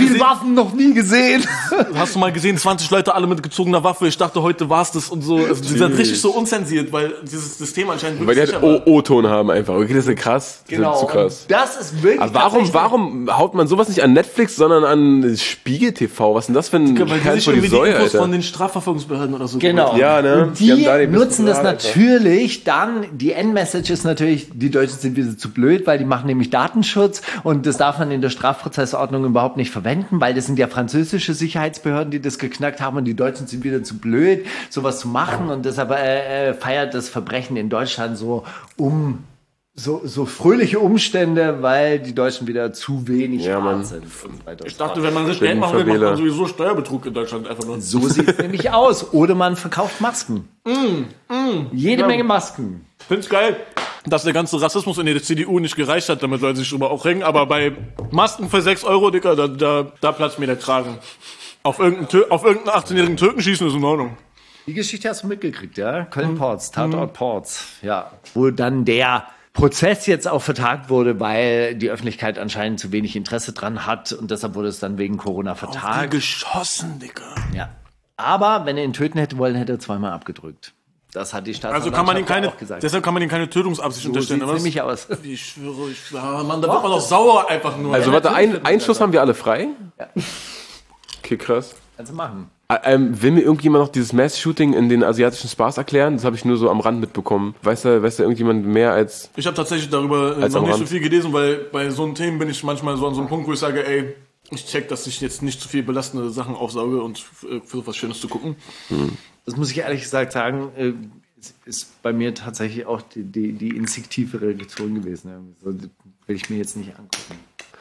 Waffen noch nie gesehen. Hast du mal gesehen, zwanzig Leute alle mit gezogener Waffe, ich dachte, heute war's das und so. Also die sind richtig so unzensiert, weil dieses System anscheinend Weil die sicher halt war. O-Ton haben einfach. Okay, das ist ja krass. Das Genau. ist zu krass. Das ist wirklich. Aber warum, warum haut man sowas nicht an Netflix, sondern an Spiegel T V? Was ist denn das für ein Weil die Kerl sich vor die irgendwie die Säue, Infos Alter? von den Strafverfolgungsbehörden oder so Genau. Ja, ne? Und Die die, haben da die nutzen das Personal, Alter. natürlich dann, die Endmessage ist natürlich, die Deutschen sind wieder zu blöd, weil die machen nämlich Datenschutz und das darf man in der Strafprozessordnung überhaupt nicht verwenden, weil das sind ja französische Sicherheitsbehörden, die das geknackt haben und die Deutschen sind wieder zu blöd, sowas zu machen und deshalb äh, feiert das Verbrechen in Deutschland so um so, so fröhliche Umstände, weil die Deutschen wieder zu wenig Ja, Mann. hart sind. Und so weiter. Ich dachte, wenn man richtig Geld machen will, macht man sowieso Steuerbetrug in Deutschland einfach nur. So sieht es nämlich aus. Oder man verkauft Masken. Mm, mm, Jede ja. Menge Masken. Find's geil, dass der ganze Rassismus in der C D U nicht gereicht hat, damit Leute sich drüber aufregen, aber bei Masken für sechs Euro, Dicker, da, da, da platzt mir der Kragen. Auf irgendeinen, Tür, auf irgendeinen achtzehnjährigen Türken schießen ist in Ordnung. Die Geschichte hast du mitgekriegt, ja? Köln-Porz, Tatort Porz. Ja. Wo dann der Prozess jetzt auch vertagt wurde, weil die Öffentlichkeit anscheinend zu wenig Interesse dran hat und deshalb wurde es dann wegen Corona Auf die vertagt. geschossen, Dicker. Ja. Aber wenn er ihn töten hätte wollen, hätte er zweimal abgedrückt. Das hat die Also kann man ihm Staatsanwaltschaft keine, auch gesagt. deshalb kann man ihm keine Tötungsabsicht So unterstellen, sieht's oder was? nämlich aus. Ich schwöre, ich, ja, Mann, da wird man doch sauer einfach nur. Also warte, ein, einen Schuss haben wir alle frei? Ja. Okay, krass. Kannst du machen. Ähm, will mir irgendjemand noch dieses Mass-Shooting in den asiatischen Spas erklären? Das habe ich nur so am Rand mitbekommen. Weiß da, weiß da irgendjemand mehr als... Ich habe tatsächlich darüber äh, Als noch am nicht so Rand. viel gelesen, weil bei so einem Themen bin ich manchmal so an so einem Punkt, wo ich sage, ey, ich check, dass ich jetzt nicht zu viel belastende Sachen aufsauge und äh, versuche was Schönes zu gucken. Das muss ich ehrlich gesagt sagen, äh, ist, ist bei mir tatsächlich auch die, die, die instinktive Reaktion gewesen. So, das will ich mir jetzt nicht angucken.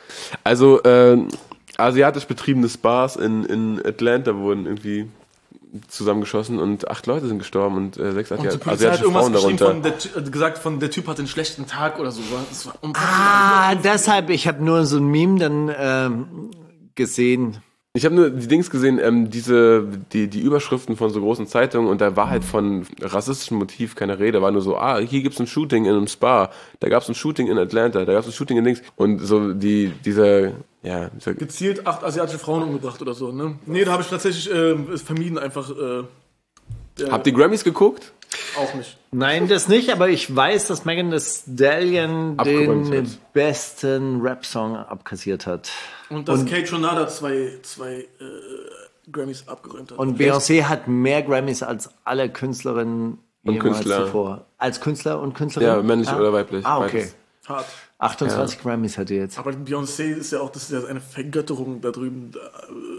Also, äh, asiatisch betriebene Spas in, in Atlanta wurden irgendwie zusammengeschossen und acht Leute sind gestorben und äh, sechs Und die Asi- Polizei hat asiatische irgendwas Frauen geschrieben, darunter. von der, Ty- äh, gesagt, von der Typ hat einen schlechten Tag oder so. Das war unfassbar. Ah, deshalb, ich habe nur so ein Meme dann ähm, gesehen. Ich habe nur die Dings gesehen, ähm, diese, die, die Überschriften von so großen Zeitungen und da war halt von rassistischem Motiv keine Rede, war nur so, ah, hier gibt's ein Shooting in einem Spa, da gab's ein Shooting in Atlanta, da gab's ein Shooting in Dings und so die, dieser, ja, dieser, Gezielt acht asiatische Frauen umgebracht oder so, ne? Nee, da habe ich tatsächlich äh, vermieden, einfach äh, der, habt ihr Grammys geguckt? auch nicht. Nein, das nicht, aber ich weiß, dass Megan Thee Stallion Abgeräumt den hat. besten Rap-Song abkassiert hat. Und dass Kate Tronada zwei, zwei äh, Grammys abgeräumt hat. Und Beyoncé hat mehr Grammys als alle Künstlerinnen Und jemals Künstler. zuvor. Als Künstler und Künstlerin? Ja, männlich ah. oder weiblich. Ah, okay. beides. Hart. achtundzwanzig Grammys hat die jetzt. Aber Beyoncé ist ja auch, das ist ja eine Vergötterung da drüben. Da,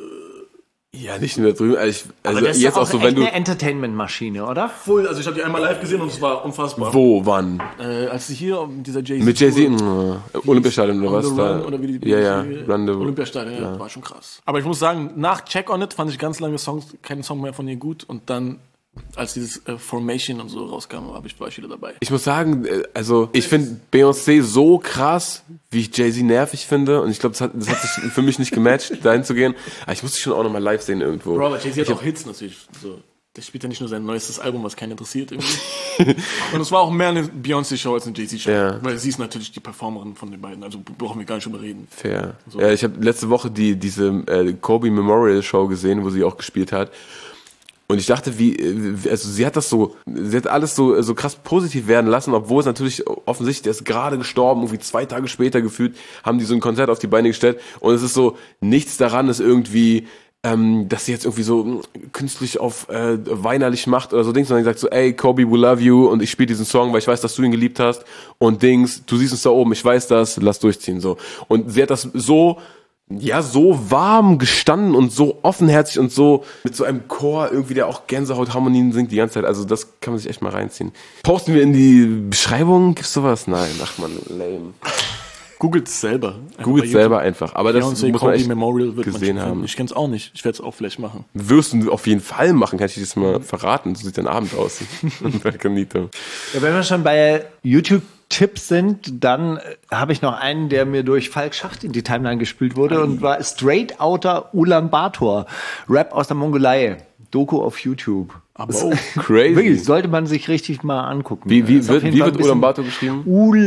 Ja, nicht nur da drüben, also, ich, also Aber das ist jetzt ja auch auch so, echt wenn du, eine Entertainment-Maschine, oder? voll, also ich habe die einmal live gesehen und es war unfassbar. wo, wann? Äh, als sie hier mit dieser Jay-Z Mit Jay-Z, mh, Olympiastadion oder On was the da? Run oder wie die ja, ja, Beyoncé- Run the Olympiastadion, ja, war schon krass. Aber ich muss sagen, nach Check on It fand ich ganz lange Songs, keinen Song mehr von ihr gut und dann, als dieses äh, Formation und so rauskam, hab ich, war ich wieder dabei. Ich muss sagen, äh, also ich finde Beyoncé so krass, wie ich Jay-Z nervig finde und ich glaube, das hat, das hat sich für mich nicht gematcht, dahin zu gehen. Aber ich muss sie schon auch nochmal live sehen irgendwo. Bro, aber Jay-Z hat auch Hits natürlich. So. Der spielt ja nicht nur sein neuestes Album, was keinen interessiert irgendwie. Und es war auch mehr eine Beyoncé-Show als eine Jay-Z-Show. Ja. Weil sie ist natürlich die Performerin von den beiden, also brauchen wir gar nicht drüber reden. Fair. Ja, ich habe letzte Woche die diese äh, Kobe Memorial Show gesehen, wo sie auch gespielt hat. Und ich dachte, wie, äh, also sie hat das so, sie hat alles so so krass positiv werden lassen, obwohl es natürlich offensichtlich, der ist gerade gestorben, irgendwie zwei Tage später gefühlt, haben die so ein Konzert auf die Beine gestellt. Und es ist so, nichts daran ist irgendwie, ähm, dass sie jetzt irgendwie so mh, künstlich auf äh, weinerlich macht oder so Dings, sondern sie sagt so, ey, Kobe, we love you und ich spiele diesen Song, weil ich weiß, dass du ihn geliebt hast und Dings, du siehst uns da oben, ich weiß das, lass durchziehen, so. Und sie hat das so, ja, so warm gestanden und so offenherzig und so mit so einem Chor irgendwie, der auch Gänsehautharmonien singt die ganze Zeit. Also das kann man sich echt mal reinziehen. Posten wir in die Beschreibung? Gibt's sowas? Nein, ach man, lame. Googelt es selber. Einfach Googelt bei selber einfach. Aber das Beyoncé, muss man Kobe echt Memorial wird gesehen man haben. finden. Ich kenn's auch nicht. Ich werde es auch vielleicht machen. Wirst du auf jeden Fall machen, kann ich dir das mal verraten. So sieht dein Abend aus. Bei Canito. Ja, wenn wir schon bei YouTube-Tipps sind, dann äh, habe ich noch einen, der mir durch Falk Schacht in die Timeline gespült wurde und war Straight Outer Ulaanbaatar, Rap aus der Mongolei. Doku auf YouTube. Aber oh, Crazy. Wirklich, sollte man sich richtig mal angucken. Wie, wie Ist auf wird, jeden wie Fall ein wird bisschen- Ulaanbaatar geschrieben?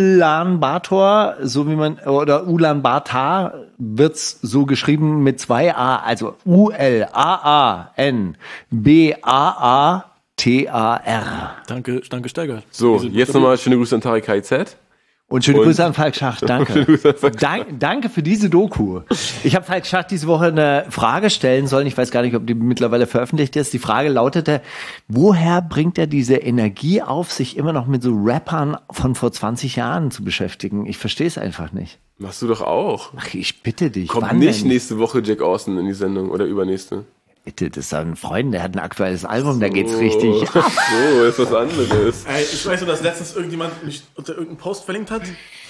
Ulaanbaatar, so wie man, oder Ulaanbaatar wird's so geschrieben mit zwei A, also U L A A N B A A T A R. danke, danke Steiger. So, Diese- jetzt nochmal schöne Grüße an Tarek K I Z. Und schöne Und- Grüße an Falk Schacht, danke. Grüße an Falk Dank, danke für diese Doku. Ich habe Falk Schacht diese Woche eine Frage stellen sollen, ich weiß gar nicht, ob die mittlerweile veröffentlicht ist. Die Frage lautete, woher bringt er diese Energie auf, sich immer noch mit so Rappern von vor zwanzig Jahren zu beschäftigen? Ich verstehe es einfach nicht. Machst du doch auch. Ach, ich bitte dich. Kommt wann nicht denn? nächste Woche Jack Austin in die Sendung oder übernächste. Bitte, das ist ein Freund, der hat ein aktuelles Album, da geht's richtig ab. So, ist was anderes. Ey, ich weiß nur, dass letztens irgendjemand mich unter irgendeinem Post verlinkt hat.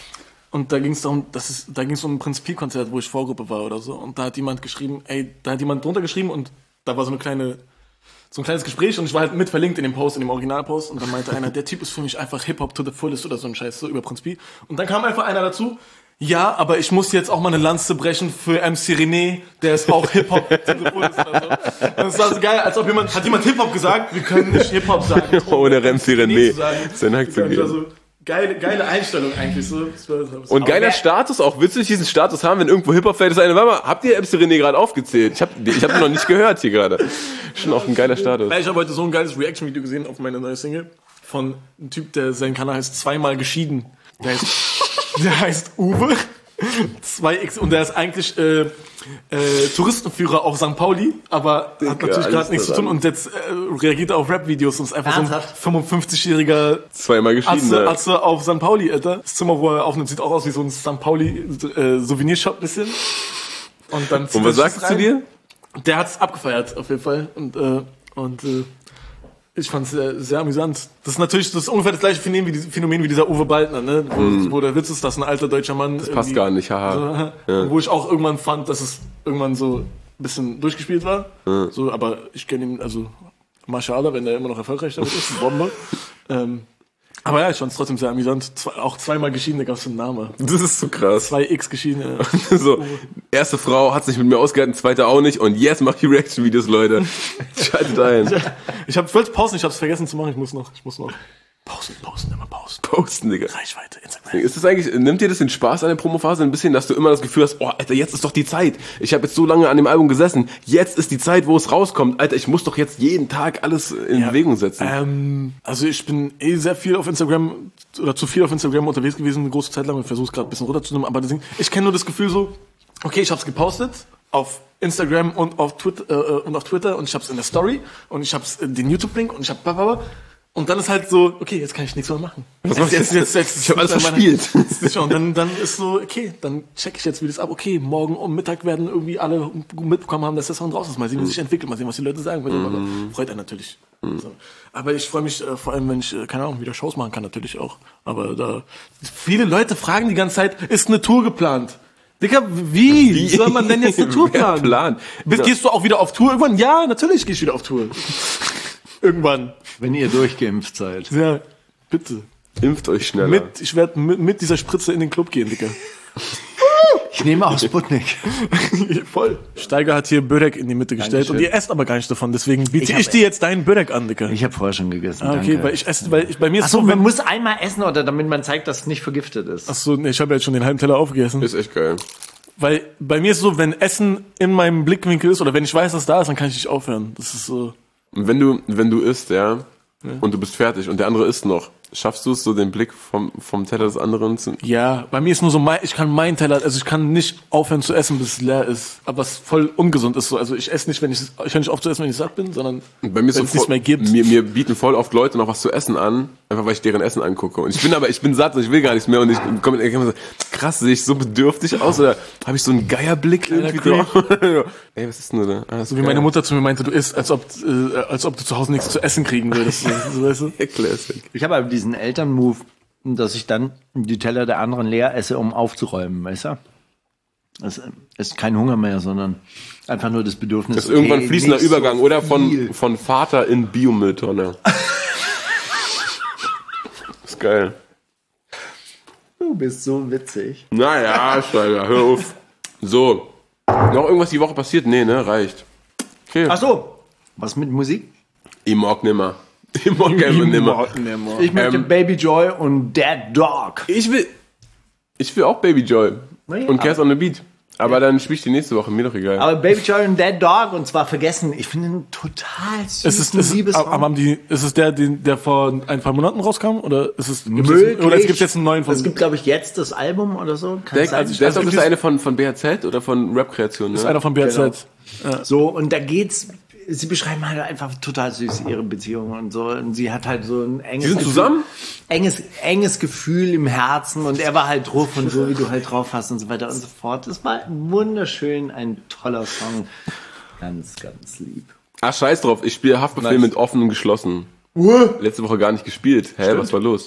Und da ging es darum, dass es, da ging es um ein Prinzipie-Konzert, wo ich Vorgruppe war oder so. Und da hat jemand geschrieben, ey, da hat jemand drunter geschrieben und da war so eine kleine, so ein kleines Gespräch und ich war halt mit verlinkt in dem Post, in dem Originalpost. Und dann meinte einer, der Typ ist für mich einfach Hip-Hop to the fullest oder so ein Scheiß, so über Prinzipie. Und dann kam einfach einer dazu, ja, aber ich muss jetzt auch mal eine Lanze brechen für M C René, der ist auch Hip-Hop to the fullest oder so. Und es war so geil, als ob jemand, hat jemand Hip-Hop gesagt, wir können nicht Hip-Hop sagen. Ohne M C René zu sagen. seinen Hack zu Das war geben. so geile, geile Einstellung eigentlich so. Das war, das war Und aber geiler wer- Status auch. Willst du nicht diesen Status haben, wenn irgendwo Hip-Hop-Feld ist? Eine, warte mal, habt ihr M C René gerade aufgezählt? Ich hab, ich hab ihn noch nicht gehört hier gerade. Schon auch ein geiler Status. Ich habe heute so ein geiles Reaction-Video gesehen auf meine neue Single von einem Typ, der sein Kanal heißt Zweimal geschieden. Der heißt, der heißt Uwe. zwei X und der ist eigentlich äh, äh, Touristenführer auf Sankt Pauli, aber Digga, hat natürlich alles gerade nichts zu tun daran. und jetzt äh, reagiert er auf Rap-Videos und ist einfach Ernsthaft? so ein fünfundfünfzigjähriger Zweimal geschieden. Atze, ne? Atze auf Sankt Pauli, Alter. Das Zimmer, wo er aufnimmt, sieht auch aus wie so ein Sankt Pauli äh, Souvenirshop bisschen. Und dann zieht Und was er sagst sich du zu rein. dir? Der hat's abgefeiert, auf jeden Fall. Und, äh, und äh, ich fand's sehr, sehr amüsant. Das ist natürlich das ist ungefähr das gleiche Phänomen wie, die- Phänomen wie dieser Uwe Baldner, ne? Wo, Mhm. wo der Witz ist, dass ein alter deutscher Mann. Das Passt gar nicht, haha. So, Wo ich auch irgendwann fand, dass es irgendwann so ein bisschen durchgespielt war. So, aber ich kenne ihn, also Mashallah, wenn er immer noch erfolgreich damit ist, Bombe. ähm, aber ja, ich fand's trotzdem sehr amüsant. Zwei, auch zweimal Geschiedene gab's einen Namen. Das ist so krass. Zwei X Geschiedene. So, erste Frau hat sich mit mir ausgehalten, zweite auch nicht und jetzt mach ich Reaction-Videos, Leute. Schaltet ein. Ich, hab, ich wollte pausen, ich hab's vergessen zu machen. Ich muss noch, ich muss noch pausen, pausen, immer pausen. Posten, Digga. Reichweite, Instagram. Ist das eigentlich, nimmt dir das den Spaß an der Promophase ein bisschen, dass du immer das Gefühl hast, oh, Alter, jetzt ist doch die Zeit. Ich habe jetzt so lange an dem Album gesessen. Jetzt ist die Zeit, wo es rauskommt. Alter, ich muss doch jetzt jeden Tag alles in Ja. Bewegung setzen. Ähm, also ich bin eh sehr viel auf Instagram oder zu viel auf Instagram unterwegs gewesen, eine große Zeit lang und versuche es gerade ein bisschen runterzunehmen. Aber deswegen, ich kenne nur das Gefühl so, okay, ich habe es gepostet auf Instagram und auf Twitter äh, und auf Twitter und ich habe es in der Story und ich habe den YouTube-Link und ich habe blablabla. Und dann ist halt so, okay, jetzt kann ich nichts mehr machen. Was mach ich jetzt? Ich hab alles verspielt. Und dann, dann ist so, okay, dann check ich jetzt, wie das ab. Okay, morgen um Mittag werden irgendwie alle mitbekommen haben, dass der Song draußen ist. Mal sehen, wie sich entwickelt, mal sehen, was die Leute sagen. Mhm. Freut einen natürlich. Mhm. So. Aber ich freue mich äh, vor allem, wenn ich, äh, keine Ahnung, wieder Shows machen kann, natürlich auch. Aber da, viele Leute fragen die ganze Zeit, ist eine Tour geplant? Digga, wie? wie soll man denn jetzt eine Tour planen? Plan? Bist, Ja. Gehst du auch wieder auf Tour irgendwann? Ja, natürlich gehe ich wieder auf Tour. Irgendwann. Wenn ihr durchgeimpft seid. Ja, bitte. Impft euch schneller. Mit, ich werde mit, mit dieser Spritze in den Club gehen, Digga. Ich nehme auch Sputnik. Voll. Steiger hat hier Börek in die Mitte gestellt Dankeschön. und ihr esst aber gar nicht davon, deswegen biete Ich ich, hab- dir jetzt deinen Börek an, Digga. Ich habe vorher schon gegessen. Ah, okay, danke. weil ich esse, weil ich, bei mir ist Achso, so, man wenn, muss einmal essen, oder damit man zeigt, dass es nicht vergiftet ist. achso, nee, ich habe jetzt schon den halben Teller aufgegessen. Ist echt geil. Weil bei mir ist so, wenn Essen in meinem Blickwinkel ist oder wenn ich weiß, dass da ist, dann kann ich nicht aufhören. Das ist so. Und wenn du, wenn du isst, ja, und du bist fertig und der andere isst noch, schaffst du es so den Blick vom, vom Teller des anderen zu... Ja, bei mir ist nur so, mein, ich kann meinen Teller, also ich kann nicht aufhören zu essen, bis es leer ist. Aber was voll ungesund ist so. Also ich esse nicht, wenn ich, ich höre nicht auf zu essen, wenn ich satt bin, sondern Bei mir ist wenn so es nichts voll, mehr gibt. Mir, mir bieten voll oft Leute noch was zu essen an, einfach weil ich deren Essen angucke. Und ich bin aber, ich bin satt und ich will gar nichts mehr. Und ich komme ich komm so, krass, sehe ich so bedürftig aus? Oder habe ich so einen Geierblick irgendwie Creep. drauf? Ey, was ist denn da? Ah, So wie meine Mutter zu mir meinte, du isst, als ob, äh, als ob du zu Hause nichts zu essen kriegen würdest. So, weißt du? Classic. Ich habe aber diesen Elternmove, dass ich dann die Teller der anderen leer esse, um aufzuräumen, weißt du? Es ist kein Hunger mehr, sondern einfach nur das Bedürfnis. Das ist irgendwann okay, fließender nicht so Übergang oder von, viel. von Vater in Biomülltonne. Ist geil. Du bist so witzig. Naja, Steiger, hör auf. So. Noch irgendwas die Woche passiert? Nee, ne? Reicht. Okay. Ach so. Was mit Musik? Ich mag nimmer. Ich mag einfach nimmer. Ich möchte Ähm, Baby Joy und Dead Dog. Ich will, ich will auch Baby Joy. Na ja, und Cass on the Beat. Aber dann spiel ich die nächste Woche, mir doch egal. Aber Baby Joy und Dead Dog, und zwar vergessen, ich finde ihn total süß. Ist es, ist, es, aber haben die, ist es der, den, der vor ein paar Monaten rauskam? Oder ist es, gibt's Möglich. jetzt, oder es gibt jetzt einen neuen von? Es gibt, glaube ich, jetzt das Album oder so. Kann der, sein. also, der ist also auch das eine von, von B H Z oder von Rap-Kreation, ne? ist einer von B H Z. Genau. So, und da geht's, sie beschreiben halt einfach total süß ihre Beziehung und so. Und sie hat halt so ein enges Die sind Gefühl, zusammen? Enges, enges Gefühl im Herzen, und er war halt drauf und so, wie du halt drauf hast und so weiter und so fort. Das war wunderschön, ein toller Song. Ganz, ganz lieb. Ach, scheiß drauf, ich spiele Haftbefehl Nice. mit offen und geschlossen. Letzte Woche gar nicht gespielt. Hä, was war los?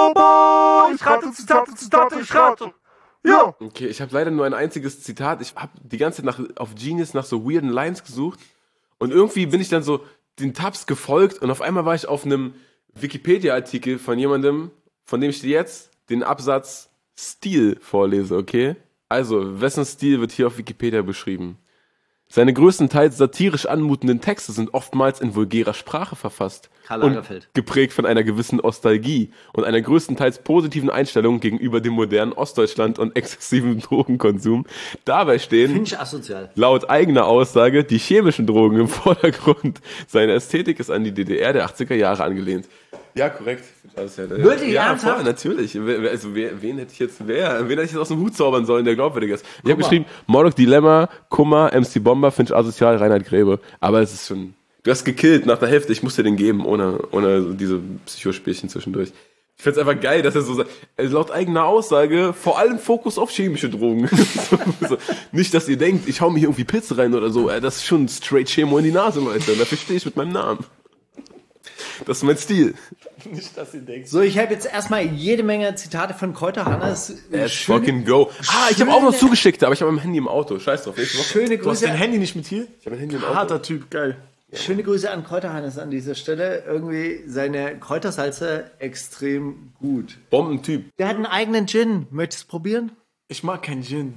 Ich rate, Zitate, Zitate, ich rate. Ja. Okay, ich habe leider nur ein einziges Zitat. Ich habe die ganze Zeit nach, auf Genius nach so weirden Lines gesucht. Und irgendwie bin ich dann so den Tabs gefolgt und auf einmal war ich auf einem Wikipedia-Artikel von jemandem, von dem ich dir jetzt den Absatz Stil vorlese, okay? Also, wessen Stil wird hier auf Wikipedia beschrieben? Seine größtenteils satirisch anmutenden Texte sind oftmals in vulgärer Sprache verfasst Karl und Lagerfeld. geprägt von einer gewissen Nostalgie und einer größtenteils positiven Einstellung gegenüber dem modernen Ostdeutschland und exzessiven Drogenkonsum. Dabei stehen Finde ich asozial. laut eigener Aussage die chemischen Drogen im Vordergrund. Seine Ästhetik ist an die D D R der achtziger Jahre angelehnt. Ja, korrekt. Wirklich, ja, ernsthaft? voll, natürlich. Wer- wer- Also wer, wen hätte ich jetzt, wer, wen hätte ich jetzt aus dem Hut zaubern sollen, der glaubwürdig ist? Ich habe geschrieben, Mordok Dilemma, Kummer, M C Bomber, finde ich asozial, Reinhard Grebe. Aber es ist schon, du hast gekillt nach der Hälfte, ich muss dir den geben, ohne, ohne diese Psychospielchen zwischendurch. Ich find's einfach geil, dass er so sagt, also laut eigener Aussage, vor allem Fokus auf chemische Drogen. so, so. Nicht, dass ihr denkt, ich hau mir hier irgendwie Pilze rein oder so, äh, das ist schon straight Chemo in die Nase, Leute. Dafür stehe ich mit meinem Namen. Das ist mein Stil. Nicht, dass ihr denkt. So, ich habe jetzt erstmal jede Menge Zitate von Kräuter Hannes. Let's Schöne- fucking go. Ah, ich habe auch noch zugeschickt, aber ich habe mein Handy im Auto. Scheiß drauf. Nächste Woche. Schöne Du hast Grüße, dein Handy nicht mit hier? Ich habe mein Handy im Auto. Harter Typ, geil. schöne Grüße an Kräuter Hannes an dieser Stelle. Irgendwie seine Kräutersalze extrem gut. Bombentyp. Der hat einen eigenen Gin. Möchtest du probieren? Ich mag keinen Gin.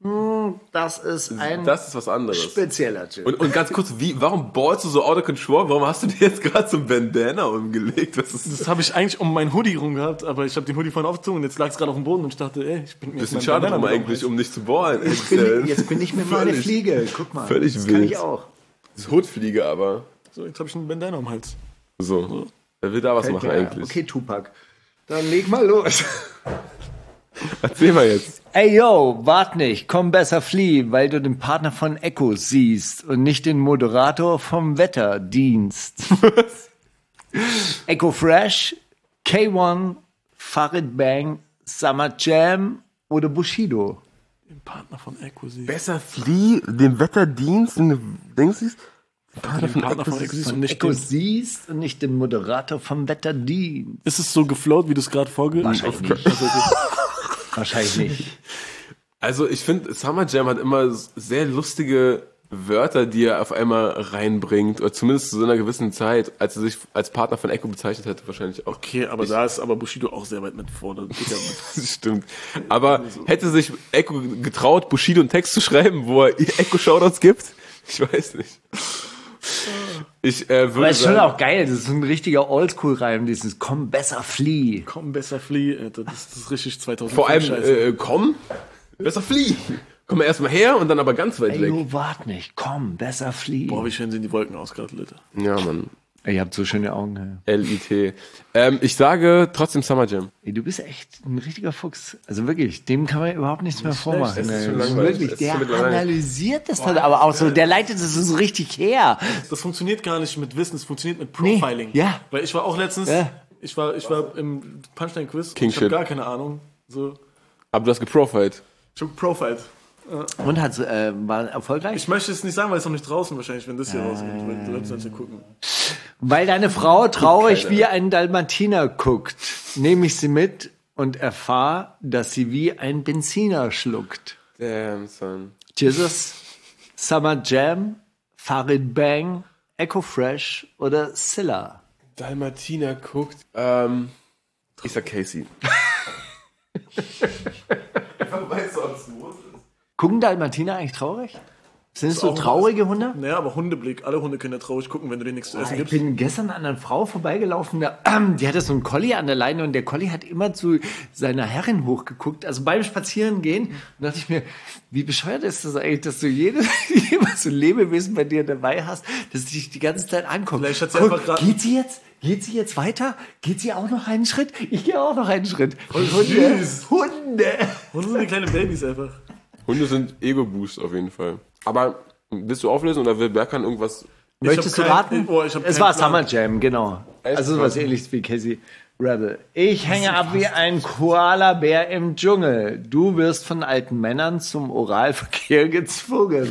Das ist ein Das ist was anderes. spezieller Gin. Und, und ganz kurz, wie, warum ballst du so out of control? Warum hast du dir jetzt gerade so ein Bandana umgelegt? Was ist das? Das habe ich eigentlich um meinen Hoodie rum gehabt, aber ich habe den Hoodie vorhin aufgezogen und jetzt lag es gerade auf dem Boden und ich dachte, ey, ich bin mir Bisschen jetzt schade meinen drum Bandana eigentlich, mit um nicht zu ballen. Jetzt bin, ich, jetzt bin ich mit meiner Völlig- Fliege. Guck mal. völlig das kann wild. ich auch. Das ist Hutfliege, aber So, jetzt habe ich einen Bandana um den Hals. so. Wer will da was machen Ja, eigentlich? okay, Tupac. Dann leg mal los. Erzähl mal jetzt. Ey, yo, wart nicht, komm besser flieh, weil du den Partner von Echo siehst und nicht den Moderator vom Wetterdienst. Echo Fresh, K eins, Farid Bang, Summer Jam oder Bushido. Den Partner von Echo sie. Besser flieh, den Wetterdienst, den Dings siehst. Partner Den Partner von Echo und nicht Echo den, siehst und nicht den Moderator vom Wetterdienst. ist es so geflowt, wie du es gerade vorgelesen hast? Wahrscheinlich nicht. Wahrscheinlich nicht. Also ich finde, Summer Jam hat immer sehr lustige Wörter, die er auf einmal reinbringt, oder zumindest zu so einer gewissen Zeit, als er sich als Partner von Echo bezeichnet hätte, wahrscheinlich auch. Okay, aber da ist aber Bushido auch sehr weit mit vorne. Das stimmt. Aber hätte sich Echo getraut, Bushido einen Text zu schreiben, wo er Echo Shoutouts gibt? Ich weiß nicht. Ich äh, würde Aber ist schon sagen, auch geil, das ist ein richtiger Oldschool-Reim, dieses Komm besser flieh. Komm, besser flieh, Alter. Das, das ist richtig zweitausend. vor allem, äh, komm, besser flieh. Komm mal erstmal her und dann aber ganz weit Ey, weg. du wart nicht, komm, besser flieh. Boah, wie schön sehen die Wolken aus gerade, Leute. Ja, Mann. Ey, ihr habt so schöne Augen. L I T. Ähm, ich sage trotzdem Summer Jam. Ey, du bist echt ein richtiger Fuchs. Also wirklich, dem kann man überhaupt nichts mehr vormachen. das ist ey. schon langweilig. Wirklich, Das ist der schon mittlerweile- analysiert das dann aber auch so, der leitet das so richtig her. Das funktioniert gar nicht mit Wissen, es funktioniert mit Profiling. Nee, ja. Weil ich war auch letztens, Ja. ich war, ich war im Punchline-Quiz, King ich habe Shit. gar keine Ahnung. So, Aber du hast geprofiled. ich hab profiled. Und hat äh, war erfolgreich? Ich möchte es nicht sagen, weil es noch nicht draußen wahrscheinlich, wenn das hier rauskommt. Weil die Leute sollen es ja gucken. Weil deine Frau traurig wie ein Dalmatiner guckt, nehme ich sie mit und erfahre, dass sie wie ein Benziner schluckt. Damn, son. Jesus, Summer Jam, Farid Bang, Echo Fresh oder Silla? Dalmatiner guckt. Ähm, ich sag Casey. Gucken Dalmatiner eigentlich traurig? Sind es so traurige Hunde? Naja, aber Hundeblick. Alle Hunde können ja traurig gucken, wenn du denen nichts zu essen Ich gibst. bin gestern an einer Frau vorbeigelaufen, da, ähm, die hatte so einen Collie an der Leine und der Collie hat immer zu seiner Herrin hochgeguckt. Also beim Spazierengehen und dachte ich mir, wie bescheuert ist das eigentlich, dass du jedes, immer so ein Lebewesen bei dir dabei hast, dass dich die ganze Zeit anguckt. Vielleicht hat sie Guck, einfach grad- geht sie jetzt? Geht sie jetzt weiter? Geht sie auch noch einen Schritt? Ich gehe auch noch einen Schritt. Voll Hunde. süß. Hunde. Hunde sind wie kleine Babys einfach. Hunde sind Ego-Boost auf jeden Fall. Aber willst du auflösen oder will Berkan irgendwas? Möchtest du hab kein- raten? oh, ich hab es keinen war Plan. Summer Jam, genau. Echt? Also was ähnliches wie Casey Rebel. Ich hänge ab wie ein Koala-Bär im Dschungel. Du wirst von alten Männern zum Oralverkehr gezwungen.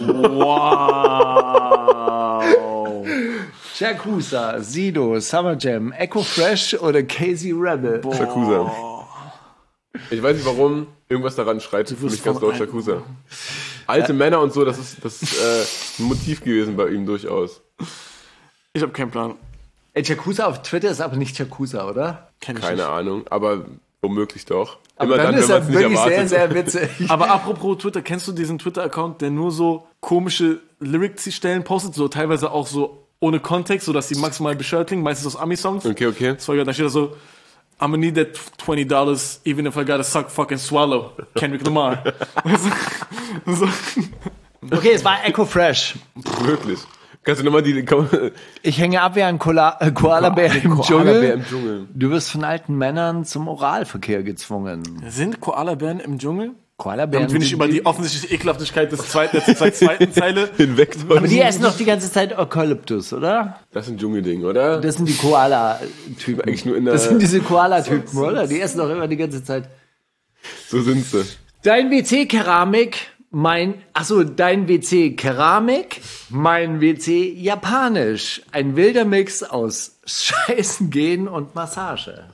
Wow. Yakuza, Sido, Summer Jam, Echo Fresh oder Casey Rebel? Yakuza. Ich weiß nicht warum, irgendwas daran schreit für mich ganz von laut Yakuza. Alte Männer und so, das ist, das ist äh, ein Motiv gewesen bei ihm durchaus. Ich habe keinen Plan. Ey, Yakuza auf Twitter ist aber nicht Yakuza, oder? Kenn ich Keine nicht. Ahnung, aber womöglich doch. Aber dann, ist man's er wirklich sehr, sehr witzig. Aber apropos Twitter, kennst du diesen Twitter-Account, der nur so komische Lyric-Stellen postet, so teilweise auch so ohne Kontext, so dass die maximal bescheuert klingen, meistens aus Ami-Songs? Okay, okay. Das war geil, da steht da so, I'm gonna need that twenty dollars, even if I gotta suck fucking swallow. Kendrick Lamar. so. Okay, es war Echo Fresh. Wirklich. Kannst du nochmal die... Komm, Ich hänge ab wie ein Koala- äh, Koala-Bär im, Koalabär Dschungel. im Dschungel. Du wirst von alten Männern zum Oralverkehr gezwungen. Sind Koalabären im Dschungel? Koalabären. Damit wir nicht über die offensichtliche Ekelhaftigkeit des zweiten, der zweiten Zeile. hinweg. Aber die essen doch die ganze Zeit Eukalyptus, oder? Das ist ein Dschungelding, oder? Das sind die Koala-Typen. Eigentlich nur in der- Das sind diese Koala-Typen, oder? Die essen doch immer die ganze Zeit. So sind sie. Dein W C-Keramik, mein... Achso, dein W C-Keramik, mein W C-Japanisch. Ein wilder Mix aus Scheißen gehen und Massage.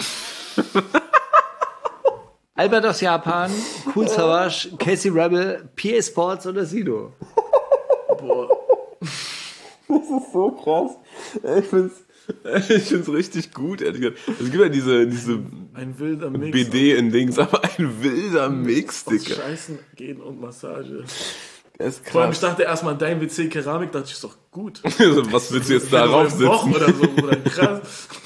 Albert aus Japan, Cool Savage, Casey Rebel, P A Sports oder Sido? So krass. Ich find's, ich find's richtig gut, ehrlich gesagt. Es gibt ja diese, diese Ein wilder Mix. B D in Dings, aber ein wilder Mix, aus Digga. Scheißen, Gehen und Massage. Das ist Vor allem, ich krass. dachte erstmal, dein W C Keramik, dachte ich, ist doch gut. Was willst du jetzt da Oder im Wochen raufsitzen? oder so, oder krass.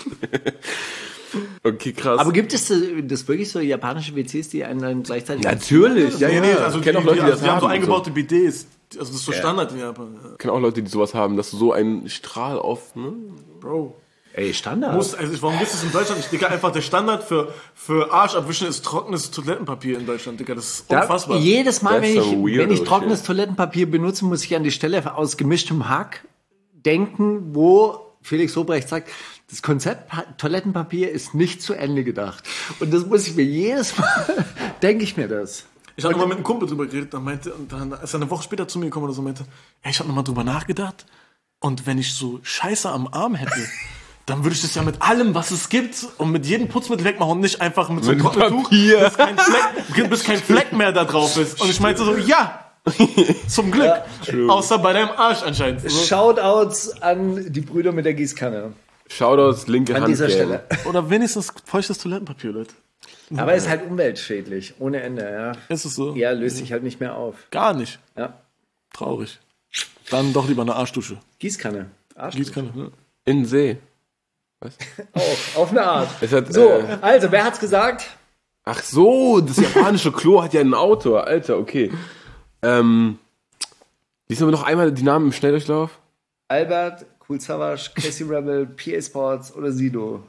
Okay, krass. Aber gibt es das, das wirklich so japanische W Cs, die einen dann gleichzeitig... Natürlich, ja, ja, Nee, ja. also Ich die, kenne auch die, Leute, die also das die haben so haben. und eingebaute B Ds. Also das ist so Standard in Japan. Ich kenne auch Leute, die sowas haben, dass du so einen Strahl auf, ne? Bro. Ey, Standard. Muss, also ich, warum gibt es in Deutschland? Ich denke einfach, der Standard für, für Arsch abwischen ist trockenes Toilettenpapier in Deutschland, Digga. Das ist Da, unfassbar. jedes Mal, wenn That's ich, some weirdo wenn ich trockenes shit. Toilettenpapier benutze, muss ich an die Stelle aus gemischtem Hack denken, wo Felix Lobrecht sagt, das Konzept Pa- Toilettenpapier ist nicht zu Ende gedacht. Und das muss ich mir jedes Mal, denke ich mir das. Ich habe mal mit einem Kumpel drüber geredet, dann meinte, und dann ist er eine Woche später zu mir gekommen oder so, meinte, hey, ich habe nochmal drüber nachgedacht und wenn ich so Scheiße am Arm hätte, dann würde ich das ja mit allem, was es gibt und mit jedem Putzmittel wegmachen und nicht einfach mit so einem Mit Trocknetuch, Papier. bis kein, Fleck, bis kein Fleck mehr da drauf ist. Und ich meinte so, ja, zum Glück. Außer bei deinem Arsch anscheinend. So. Shoutouts an die Brüder mit der Gießkanne. Shoutouts, linke An Hand. dieser Stelle. Oder wenigstens feuchtes Toilettenpapier, Leute. Aber es ist halt umweltschädlich, ohne Ende. Ja, Ist es so? ja löst sich halt nicht mehr auf. Gar nicht. Ja. Traurig. Dann doch lieber eine Arschdusche. Gießkanne. Arsch. Gießkanne. Ne? In den See. Auf, auf eine Art. Es hat, So, äh, also, wer hat's gesagt? ach so, das japanische Klo hat ja einen Autor. Alter, okay. Ähm, lies aber noch einmal die Namen im Schnelldurchlauf. Albert, Cool Savage, Casey Rebel, P A Sports oder Sido?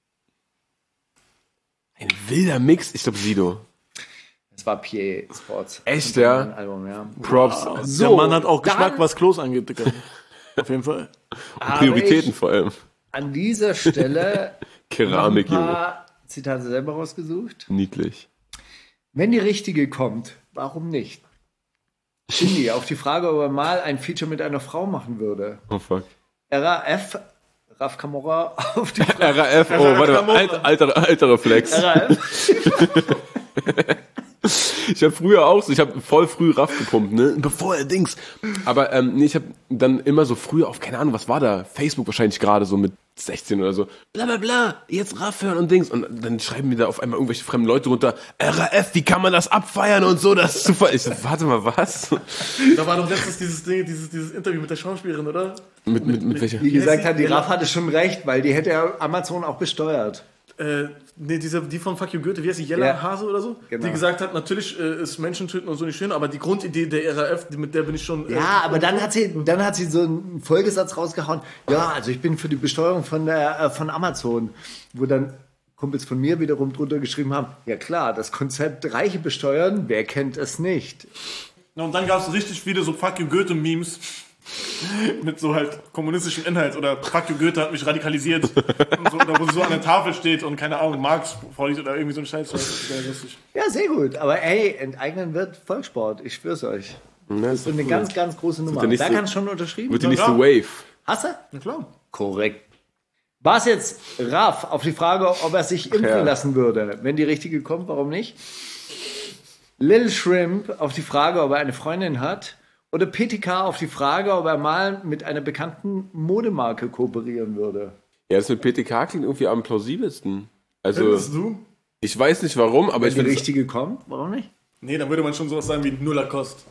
Ein wilder Mix. Ich glaube Sido. Es war P A Sports. Echt, Ein ja? Album, ja. Props. So, Der Mann hat auch dann- Geschmack, was Klos angeht, Digga. Auf jeden Fall. Habe Prioritäten ich vor allem. an dieser Stelle Keramik, noch ein Junge. paar Zitate selber rausgesucht. Niedlich. Wenn die richtige kommt, warum nicht? Shindy, auf die Frage, ob er mal ein Feature mit einer Frau machen würde. Oh fuck. R A F, Raf Kamora, auf die Frage. R A F, oh, warte mal. Alt, alter, alter Reflex. R A F. Ich habe früher auch so, ich habe voll früh Raff gepumpt, ne? Bevor er Dings. Aber ähm, nee, ich habe dann immer so früher auf, keine Ahnung, was war da? Facebook wahrscheinlich gerade so mit sechzehn oder so. Bla bla bla, jetzt Raff hören und Dings. Und dann schreiben mir da auf einmal irgendwelche fremden Leute runter, R A F, wie kann man das abfeiern und so, das ist super. Ich so, warte mal, was? Da war doch letztens dieses Ding, dieses, dieses Interview mit der Schauspielerin, oder? Mit, mit, mit welcher? Die gesagt hat, die Raff hatte schon recht, weil die hätte ja Amazon auch besteuert. Äh, nee, diese, die von Fuck You Goethe, wie heißt die, Jella Ja. Hase oder so? Genau. Die gesagt hat, natürlich äh, ist Menschen töten und so nicht schön, aber die Grundidee der R A F, die, mit der bin ich schon... Äh, Ja, aber dann hat sie, dann hat sie so einen Folgesatz rausgehauen. Ja, also ich bin für die Besteuerung von der, äh, von Amazon, wo dann Kumpels von mir wiederum drunter geschrieben haben, ja klar, das Konzept Reiche besteuern, wer kennt es nicht? Ja, und dann gab es richtig viele so Fuck You Goethe Memes mit so halt kommunistischem Inhalt oder Fuck You Goethe hat mich radikalisiert und so, oder wo sie so an der Tafel steht und keine Ahnung, Marx vorliest oder irgendwie so ein Scheiß. Das ist sehr lustig. Ja, sehr gut. Aber ey, enteignen wird Volkssport. Ich schwör's euch. Ne, Das ist eine ganz, ganz große Nummer. der nächste- Da kannst du schon unterschrieben. Wird die nächste Ja. Wave. Hast du? Na klar. Korrekt. War es jetzt Raff auf die Frage, ob er sich impfen Ja. lassen würde? Wenn die richtige kommt, warum nicht? Lil Shrimp auf die Frage, ob er eine Freundin hat. Oder P T K auf die Frage, ob er mal mit einer bekannten Modemarke kooperieren würde. Ja, das mit P T K klingt irgendwie am plausibelsten. Also, Findest du? ich weiß nicht warum, aber Wenn ich die finde richtige kommt, warum nicht? Nee, dann würde man schon sowas sagen wie Nuller Kost.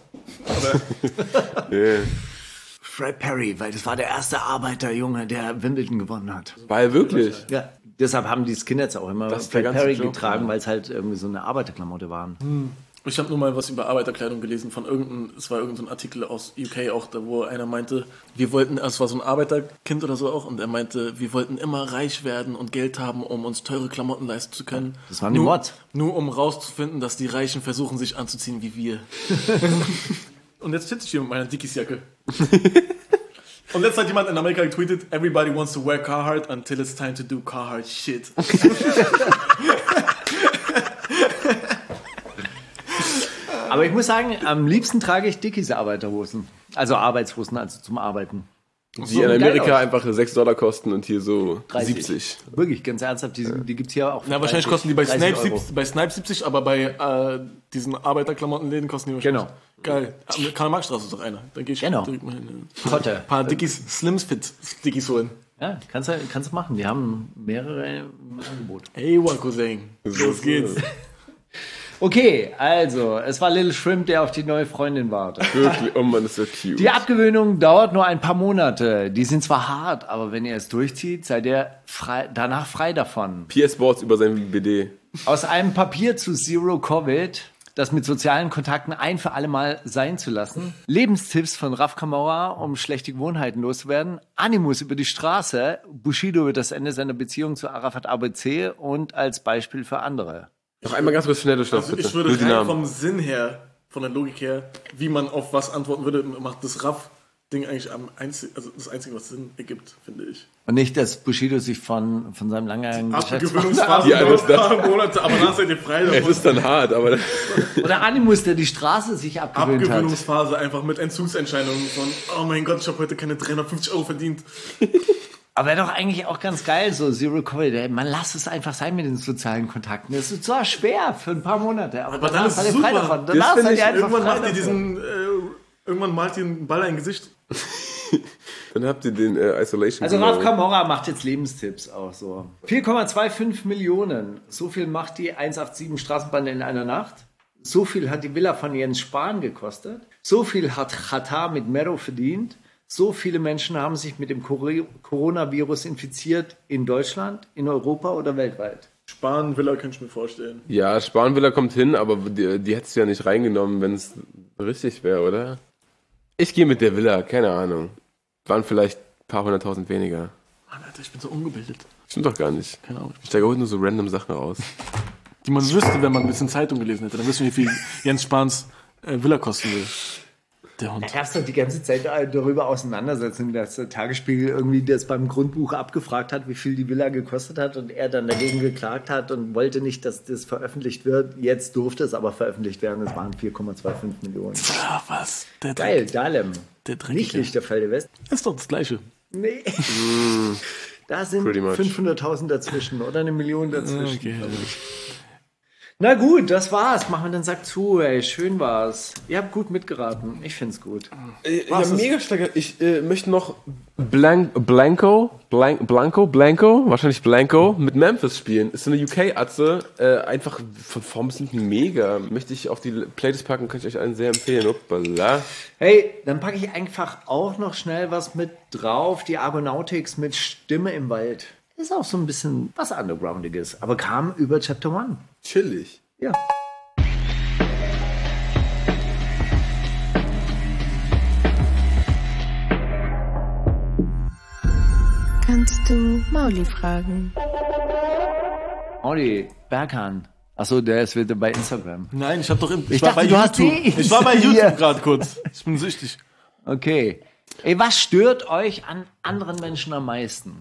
Aber yeah. Fred Perry, weil das war der erste Arbeiterjunge, der Wimbledon gewonnen hat. War er wirklich? Ja, deshalb haben die Skinheads auch immer Das ist der Fred ganze Perry Joke, getragen, ja. weil es halt irgendwie so eine Arbeiterklamotte waren. ich habe nur mal was über Arbeiterkleidung gelesen von irgendeinem, es war irgendein Artikel aus U K auch, da wo einer meinte, wir wollten, es war so ein Arbeiterkind oder so auch, und er meinte, wir wollten immer reich werden und Geld haben, um uns teure Klamotten leisten zu können. Das waren die nur, Mods. Nur um rauszufinden, dass die Reichen versuchen, sich anzuziehen wie wir. Und jetzt sitze ich hier mit meiner Dickies-Jacke. Und letztens hat jemand in Amerika getweetet, everybody wants to wear Carhartt until it's time to do Carhartt shit. Aber ich muss sagen, am liebsten trage ich Dickies Arbeiterhosen. Also Arbeitshosen, also zum Arbeiten. Die in Amerika einfach sechs Dollar kosten und hier so dreißig. siebzig. Wirklich, ganz ernsthaft, die, die gibt es hier auch. für Ja, wahrscheinlich dreißig, kosten die bei dreißig Snipes, Euro. siebzig, bei Snipes siebzig, aber bei äh, diesen Arbeiterklamottenläden kosten die wahrscheinlich. Genau. Geil. Karl-Marx-Straße ist doch einer. Dann gehe ich Genau. direkt mal hin. Kotte. Ein paar Dickies, Slims Fit Dickies holen. Ja, kannst du, kannst du machen. Die haben mehrere im Angebot. Ey, Cousin. Los geht's. Okay, also, es war Little Shrimp, der auf die neue Freundin wartet. Wirklich, oh Mann, das ist ja cute. Die Abgewöhnung dauert nur ein paar Monate. Die sind zwar hart, aber wenn ihr es durchzieht, seid ihr frei, danach frei davon. P S Sports über sein B D. Aus einem Papier zu Zero Covid, das mit sozialen Kontakten ein für alle Mal sein zu lassen. Lebenstipps von Raf Kamora, um schlechte Gewohnheiten loszuwerden. Animus über die Straße. Bushido über das Ende seiner Beziehung zu Arafat A B C und als Beispiel für andere. Noch einmal ganz kurz schnell durchlauf, Also bitte. ich würde Nur die rein Namen. vom Sinn her, von der Logik her, wie man auf was antworten würde, macht das Raff-Ding eigentlich am einzig, also das Einzige, was Sinn ergibt, finde ich. Und nicht, dass Bushido sich von, von seinem langjährigen Abgewöhnungsphase Ja, dauert das- ein paar Monate, aber danach seid ihr frei Es davon. ist dann hart, aber Oder Animus, der die Straße sich abgewöhnt hat. Abgewöhnungsphase einfach mit Entzugsentscheidungen von, oh mein Gott, ich habe heute keine dreihundertfünfzig Euro verdient. Aber wäre doch eigentlich auch ganz geil, so Zero Covid. Ey, man lasst es einfach sein mit den sozialen Kontakten. Das ist zwar schwer für ein paar Monate, aber, Aber dann danach ist seid es ihr frei super. davon. Das Danach finde seid ich, ihr einfach irgendwann frei macht ihr davon. diesen, äh, irgendwann malt ihr einen Ball ein Gesicht. dann habt ihr den äh, Isolation. Also Genau. Raf Kamora macht jetzt Lebenstipps auch so. vier Komma fünfundzwanzig Millionen. So viel macht die hundertsiebenundachtzig Straßenbahn in einer Nacht. So viel hat die Villa von Jens Spahn gekostet. So viel hat Qatar mit Mero verdient. So viele Menschen haben sich mit dem Cor- Coronavirus infiziert in Deutschland, in Europa oder weltweit. Spahn, Villa, kann ich mir vorstellen. Ja, Spanvilla kommt hin, aber die, die hättest du ja nicht reingenommen, wenn es richtig wäre, oder? Ich gehe mit der Villa, keine Ahnung. Waren vielleicht ein paar hunderttausend weniger. Mann, Alter, ich bin so ungebildet. Stimmt doch gar nicht. Keine Ahnung. Ich steige heute nur so random Sachen raus. Die man wüsste, wenn man ein bisschen Zeitung gelesen hätte. Dann wüsste man, wie viel Jens Spahns äh, Villa kosten will. Der Hund. Da gab es doch die ganze Zeit darüber auseinandersetzen, dass der Tagesspiegel irgendwie das beim Grundbuch abgefragt hat, wie viel die Villa gekostet hat und er dann dagegen geklagt hat und wollte nicht, dass das veröffentlicht wird. Jetzt durfte es aber veröffentlicht werden. Es waren vier Komma fünfundzwanzig Millionen. Ah, was? Der Geil, Dreck. Dahlem. Der Dreckige. Nicht Lichterfelde West. Das ist doch das Gleiche. Nee. Da sind Pretty much. fünfhunderttausend dazwischen oder eine Million dazwischen. Okay. glaub ich. Na gut, das war's. Machen wir den Sack zu, ey. Schön war's. Ihr habt gut mitgeraten. Ich find's gut. Äh, ja, mega stark. Ich äh, möchte noch Blank, Blanco, Blank, Blanco, Blanco, wahrscheinlich Blanco, mit Memphis spielen. Ist so eine U K-Atze. Äh, einfach von Form sind mega. Möchte ich auf die Playlist packen, kann ich euch allen sehr empfehlen. Uppala. Hey, dann packe ich einfach auch noch schnell was mit drauf. Die Argonautics mit Stimme im Wald. Ist auch so ein bisschen was Undergroundiges, aber kam über Chapter One. Chillig. Ja. Kannst du Mauli fragen? Mauli, Berghahn. Achso, der ist wieder bei Instagram. Nein, ich hab doch... In, ich, Ich war dachte, bei du hast YouTube. die- Ich war bei Ja. YouTube gerade kurz. Ich bin süchtig. Okay. Ey, was stört euch an anderen Menschen am meisten?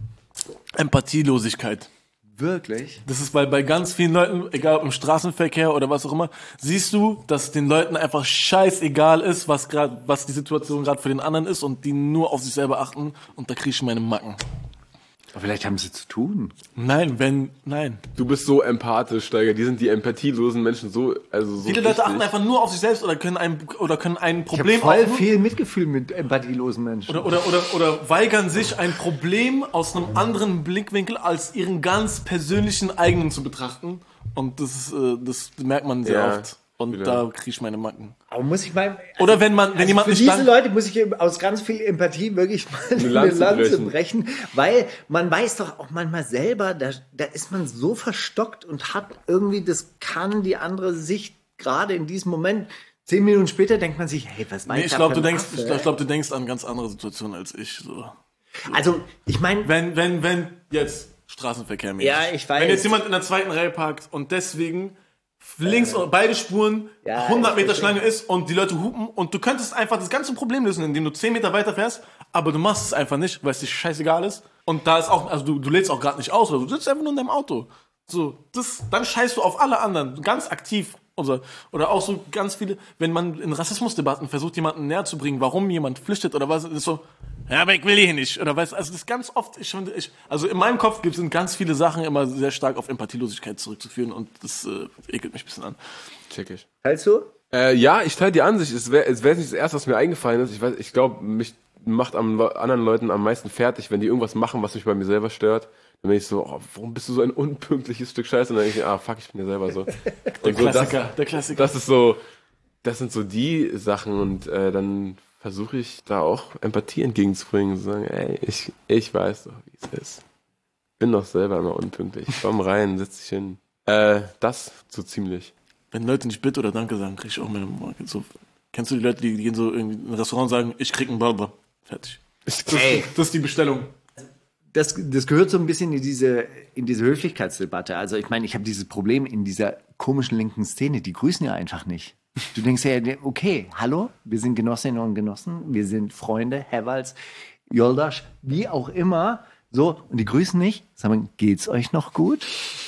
Empathielosigkeit. Wirklich? Das ist, weil bei ganz vielen Leuten, egal ob im Straßenverkehr oder was auch immer, siehst du, dass den Leuten einfach scheißegal ist, was gerade, was die Situation gerade für den anderen ist und die nur auf sich selber achten und da krieg ich meine Macken. Aber vielleicht haben sie zu tun. Nein, wenn, nein. Du bist so empathisch, Steiger. Die sind die empathielosen Menschen so, also so Viele Leute richtig. achten einfach nur auf sich selbst oder können ein, oder können ein Ich habe Problem voll auch- viel Mitgefühl mit empathielosen Menschen. Oder, oder, oder, oder weigern sich, ein Problem aus einem anderen Blickwinkel als ihren ganz persönlichen eigenen zu betrachten. Und das, ist, äh, das merkt man sehr Ja, oft. Und wieder. da kriege ich meine Macken. Aber muss ich mal... Oder wenn man, wenn Also jemand für nicht diese dann, Leute muss ich aus ganz viel Empathie wirklich mal eine Lanze Lanze, brechen. brechen, weil man weiß doch auch manchmal selber, da, da ist man so verstockt und hat irgendwie, das kann die andere Sicht gerade in diesem Moment. Zehn Minuten später denkt man sich, hey, was war nee, ich ich da glaube, für du ein denkst, Affe? ich glaube, du denkst an ganz andere Situationen als ich. So. Also, ich meine, Wenn, wenn, wenn jetzt Straßenverkehr mäßig. Ja, ich weiß. Wenn jetzt jemand in der zweiten Reihe parkt und deswegen links und beide Spuren Ja, hundert ich Meter verstehe. Schlange ist und die Leute hupen und du könntest einfach das ganze Problem lösen, indem du zehn Meter weiter fährst, aber du machst es einfach nicht, weil es dir scheißegal ist. Und da ist auch, also du, du lädst auch gerade nicht aus, oder du sitzt einfach nur in deinem Auto. So, das, dann scheißt du auf alle anderen, ganz aktiv. Oder, oder auch so ganz viele, wenn man in Rassismusdebatten versucht, jemanden näher zu bringen, warum jemand flüchtet oder was, ist so, ja, aber ich will hier nicht. Oder was, also das ist ganz oft, ich finde, ich, also in meinem Kopf gibt es ganz viele Sachen immer sehr stark auf Empathielosigkeit zurückzuführen und das äh, ekelt mich ein bisschen an. Check ich. teilst du? Äh, ja, ich teile die Ansicht. Es wäre es wär nicht das Erste, was mir eingefallen ist. Ich weiß, ich glaube, mich macht am Le- anderen Leuten am meisten fertig, wenn die irgendwas machen, was mich bei mir selber stört. Dann bin ich so, oh, warum bist du so ein unpünktliches Stück Scheiße? Und dann denke ich, ah, fuck, ich bin ja selber so. Der Und so, Klassiker, das, der Klassiker. das ist so, das sind so die Sachen und äh, dann versuche ich da auch Empathie entgegenzubringen und zu sagen, ey, ich, ich weiß doch, wie es ist. Bin doch selber immer unpünktlich. Komm rein, setz dich hin. Äh, das so ziemlich. Wenn Leute nicht Bitte oder Danke sagen, krieg ich auch meine Marke. So, kennst du die Leute, die gehen so irgendwie in ein Restaurant und sagen, ich krieg einen Burger. Fertig. Das, Ey. das ist die Bestellung. Das, das gehört so ein bisschen in diese, in diese Höflichkeitsdebatte. Also ich meine, ich habe dieses Problem in dieser komischen linken Szene, die grüßen ja einfach nicht. Du denkst ja, okay, hallo, wir sind Genossinnen und Genossen, wir sind Freunde, Hewals, Joldasch, wie auch immer. So, und die grüßen nicht. Sagen, geht's euch noch gut?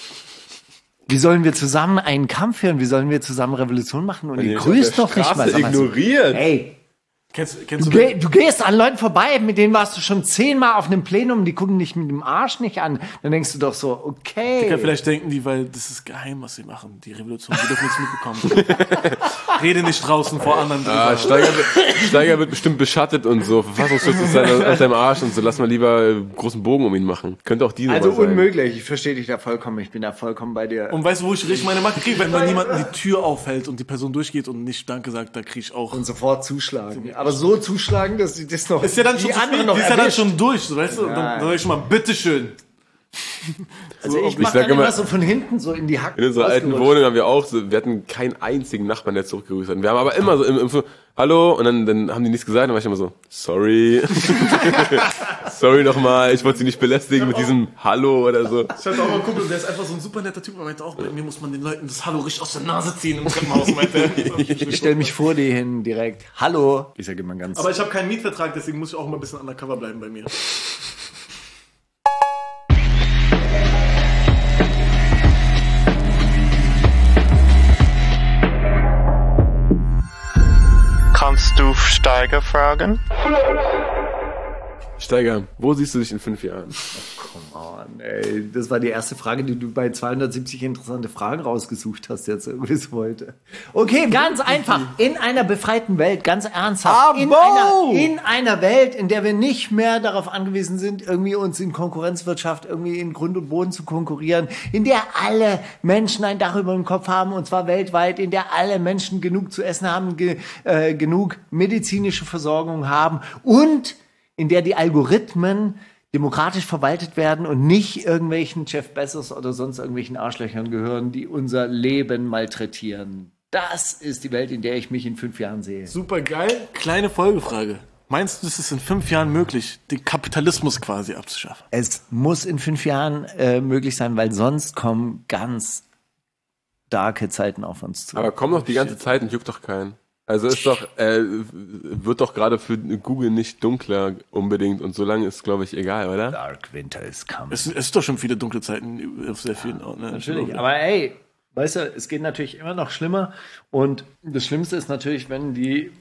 Wie sollen wir zusammen einen Kampf führen? Wie sollen wir zusammen Revolution machen? Und ihr ihr grüßt auf noch der nicht mal. Straße Sag mal so, ignoriert. Hey, Kennst, kennst Du, du, geh, du gehst an Leuten vorbei, mit denen warst du schon zehnmal auf einem Plenum, die gucken dich mit dem Arsch nicht an. Dann denkst du doch so, okay. Ja, vielleicht denken die, weil das ist geheim, was sie machen. Die Revolution, die dürfen nichts mitbekommen. Rede nicht draußen vor anderen drüber. Ah, Steiger, wird, Steiger wird bestimmt beschattet und so. Verfassungsschutz ist halt aus seinem Arsch und so. Lass mal lieber einen großen Bogen um ihn machen. Könnte auch diese Also mal sein. unmöglich, ich verstehe dich da vollkommen, ich bin da vollkommen bei dir. Und weißt du, wo ich richtig meine Macke kriege? Wenn dann jemand die Tür aufhält und die Person durchgeht und nicht Danke sagt, da kriege ich auch. Und sofort zuschlagen. Aber so zuschlagen, dass sie das noch Ist ja dann schon die zu spät, anderen noch die ist ja dann erwischt. schon durch, so, weißt du? Dann, dann sag ich schon mal, bitteschön. Also ich ich mach sag dann immer immer- so von hinten so in die Hacken. In unserer alten ausgerutscht. Wohnung haben wir auch so, wir hatten keinen einzigen Nachbarn, der zurückgegrüßt hat. Wir haben aber immer so im, im Hallo, und dann, dann haben die nichts gesagt, dann war ich immer so, sorry. sorry nochmal, ich wollte sie nicht belästigen mit diesem Hallo oder so. Ich hatte auch mal einen Kumpel, der ist einfach so ein super netter Typ, er meinte auch, bei mir muss man den Leuten das Hallo richtig aus der Nase ziehen im Treppenhaus, meinte er. Ich stelle mich vor dir hin direkt. Hallo. Ich sage immer ganz. Aber ich habe keinen Mietvertrag, deswegen muss ich auch immer ein bisschen undercover bleiben bei mir. Kannst du Steiger fragen? Steiger, wo siehst du dich in fünf Jahren? Come on, ey. Das war die erste Frage, die du bei zweihundertsiebzig interessante Fragen rausgesucht hast jetzt irgendwie so heute. Okay, ganz einfach. In einer befreiten Welt, ganz ernsthaft. In einer, in einer Welt, in der wir nicht mehr darauf angewiesen sind, irgendwie uns in Konkurrenzwirtschaft irgendwie in Grund und Boden zu konkurrieren, in der alle Menschen ein Dach über dem Kopf haben, und zwar weltweit, in der alle Menschen genug zu essen haben, ge, äh, genug medizinische Versorgung haben und in der die Algorithmen demokratisch verwaltet werden und nicht irgendwelchen Jeff Bezos oder sonst irgendwelchen Arschlöchern gehören, die unser Leben malträtieren. Das ist die Welt, in der ich mich in fünf Jahren sehe. Super geil. Kleine Folgefrage. Meinst du, es ist in fünf Jahren möglich, den Kapitalismus quasi abzuschaffen? Es muss in fünf Jahren äh, möglich sein, weil sonst kommen ganz darke Zeiten auf uns zu. Aber kommen doch die ganze Zeit und juckt doch keinen. Also ist doch, äh, wird doch gerade für Google nicht dunkler unbedingt, und so lange ist, glaube ich, egal, oder? Dark Winter is coming. Es, es ist doch schon viele dunkle Zeiten auf sehr vielen Orten. Ne? Natürlich, aber ey, weißt du, es geht natürlich immer noch schlimmer, und das Schlimmste ist natürlich, wenn die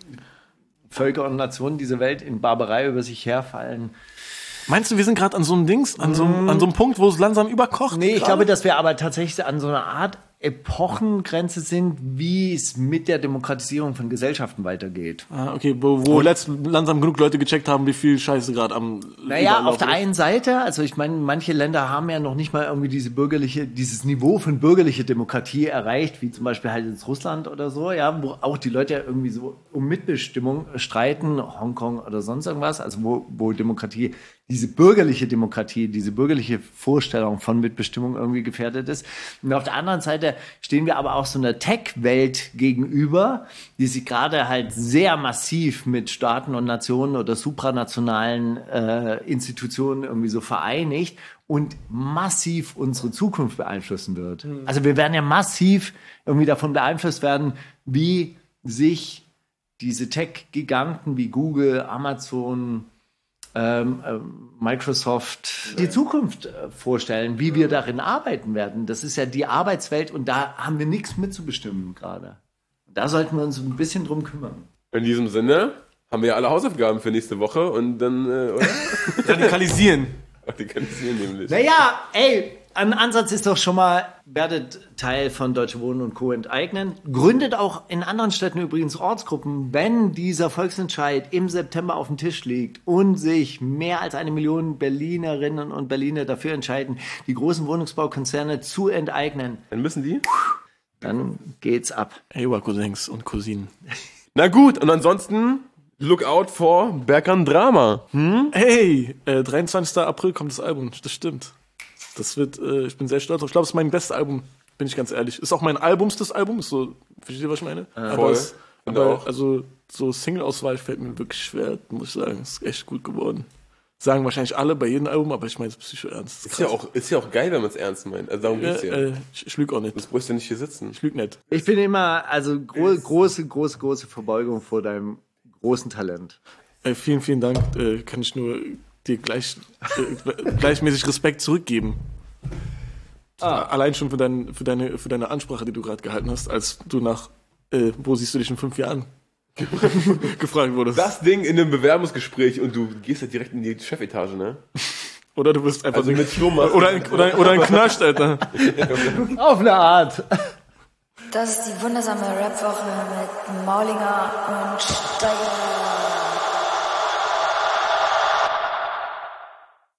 Völker und Nationen dieser Welt in Barbarei über sich herfallen. Meinst du, wir sind gerade an so einem Dings, an so einem, an so einem Punkt, wo es langsam überkocht? Nee, ich grade? glaube, dass wir aber tatsächlich an so einer Art Epochengrenze sind, wie es mit der Demokratisierung von Gesellschaften weitergeht. Ah, okay, wo, wo letzt, langsam genug Leute gecheckt haben, wie viel Scheiße gerade am Naja, auf der einen Seite, also ich meine, manche Länder haben ja noch nicht mal irgendwie diese bürgerliche, dieses Niveau von bürgerlicher Demokratie erreicht, wie zum Beispiel halt jetzt Russland oder so, ja, wo auch die Leute ja irgendwie so um Mitbestimmung streiten, Hongkong oder sonst irgendwas, also wo, wo Demokratie, diese bürgerliche Demokratie, diese bürgerliche Vorstellung von Mitbestimmung irgendwie gefährdet ist. Und auf der anderen Seite stehen wir aber auch so einer Tech-Welt gegenüber, die sich gerade halt sehr massiv mit Staaten und Nationen oder supranationalen äh, Institutionen irgendwie so vereinigt und massiv unsere Zukunft beeinflussen wird. Mhm. Also wir werden ja massiv irgendwie davon beeinflusst werden, wie sich diese Tech-Giganten wie Google, Amazon, Ähm, ähm, Microsoft die Zukunft äh, vorstellen, wie wir darin arbeiten werden. Das ist ja die Arbeitswelt, und da haben wir nichts mitzubestimmen gerade. Da sollten wir uns ein bisschen drum kümmern. In diesem Sinne haben wir ja alle Hausaufgaben für nächste Woche, und dann, äh, oder? Radikalisieren. Radikalisieren nämlich. Naja, ey, ein Ansatz ist doch schon mal, werdet Teil von Deutsche Wohnen und Co. enteignen. Gründet auch in anderen Städten übrigens Ortsgruppen, wenn dieser Volksentscheid im September auf dem Tisch liegt und sich mehr als eine Million Berlinerinnen und Berliner dafür entscheiden, die großen Wohnungsbaukonzerne zu enteignen. Dann müssen die? Dann geht's ab. Hey, Cousins und Cousinen. Na gut, und ansonsten look out for Berkan Drama. Hm? Hey, äh, dreiundzwanzigster April kommt das Album, das stimmt. Das wird, äh, ich bin sehr stolz drauf. Ich glaube, es ist mein bestes Album, bin ich ganz ehrlich. Ist auch mein albumstes Album, ist so, versteht ihr, was ich meine? Äh, aber voll. Es, aber auch. Also, so Single-Auswahl fällt mir wirklich schwer, muss ich sagen. Ist echt gut geworden. Sagen wahrscheinlich alle bei jedem Album, aber ich meine es psycho ernst. Ist, ist, ja auch, ist ja auch geil, wenn man es ernst meint. Also darum geht's ja. Äh, ich, ich lüge auch nicht. Das brauchst du nicht hier sitzen. Ich lüge nicht. Ich bin immer, also gro große, große, große Verbeugung vor deinem großen Talent. Äh, vielen, vielen Dank. Äh, kann ich nur dir gleich, äh, gleichmäßig Respekt zurückgeben. Ah. Allein schon für, dein, für, deine, für deine Ansprache, die du gerade gehalten hast, als du nach, äh, wo siehst du dich in fünf Jahren, gefragt wurdest. Das Ding in einem Bewerbungsgespräch, und du gehst ja direkt in die Chefetage, ne? Oder du wirst einfach also so mit Schlummer. Oder ein, oder, oder ein Knascht, Alter. Auf eine Art. Das ist die wundersame Rapwoche mit Maulinger und Steiger.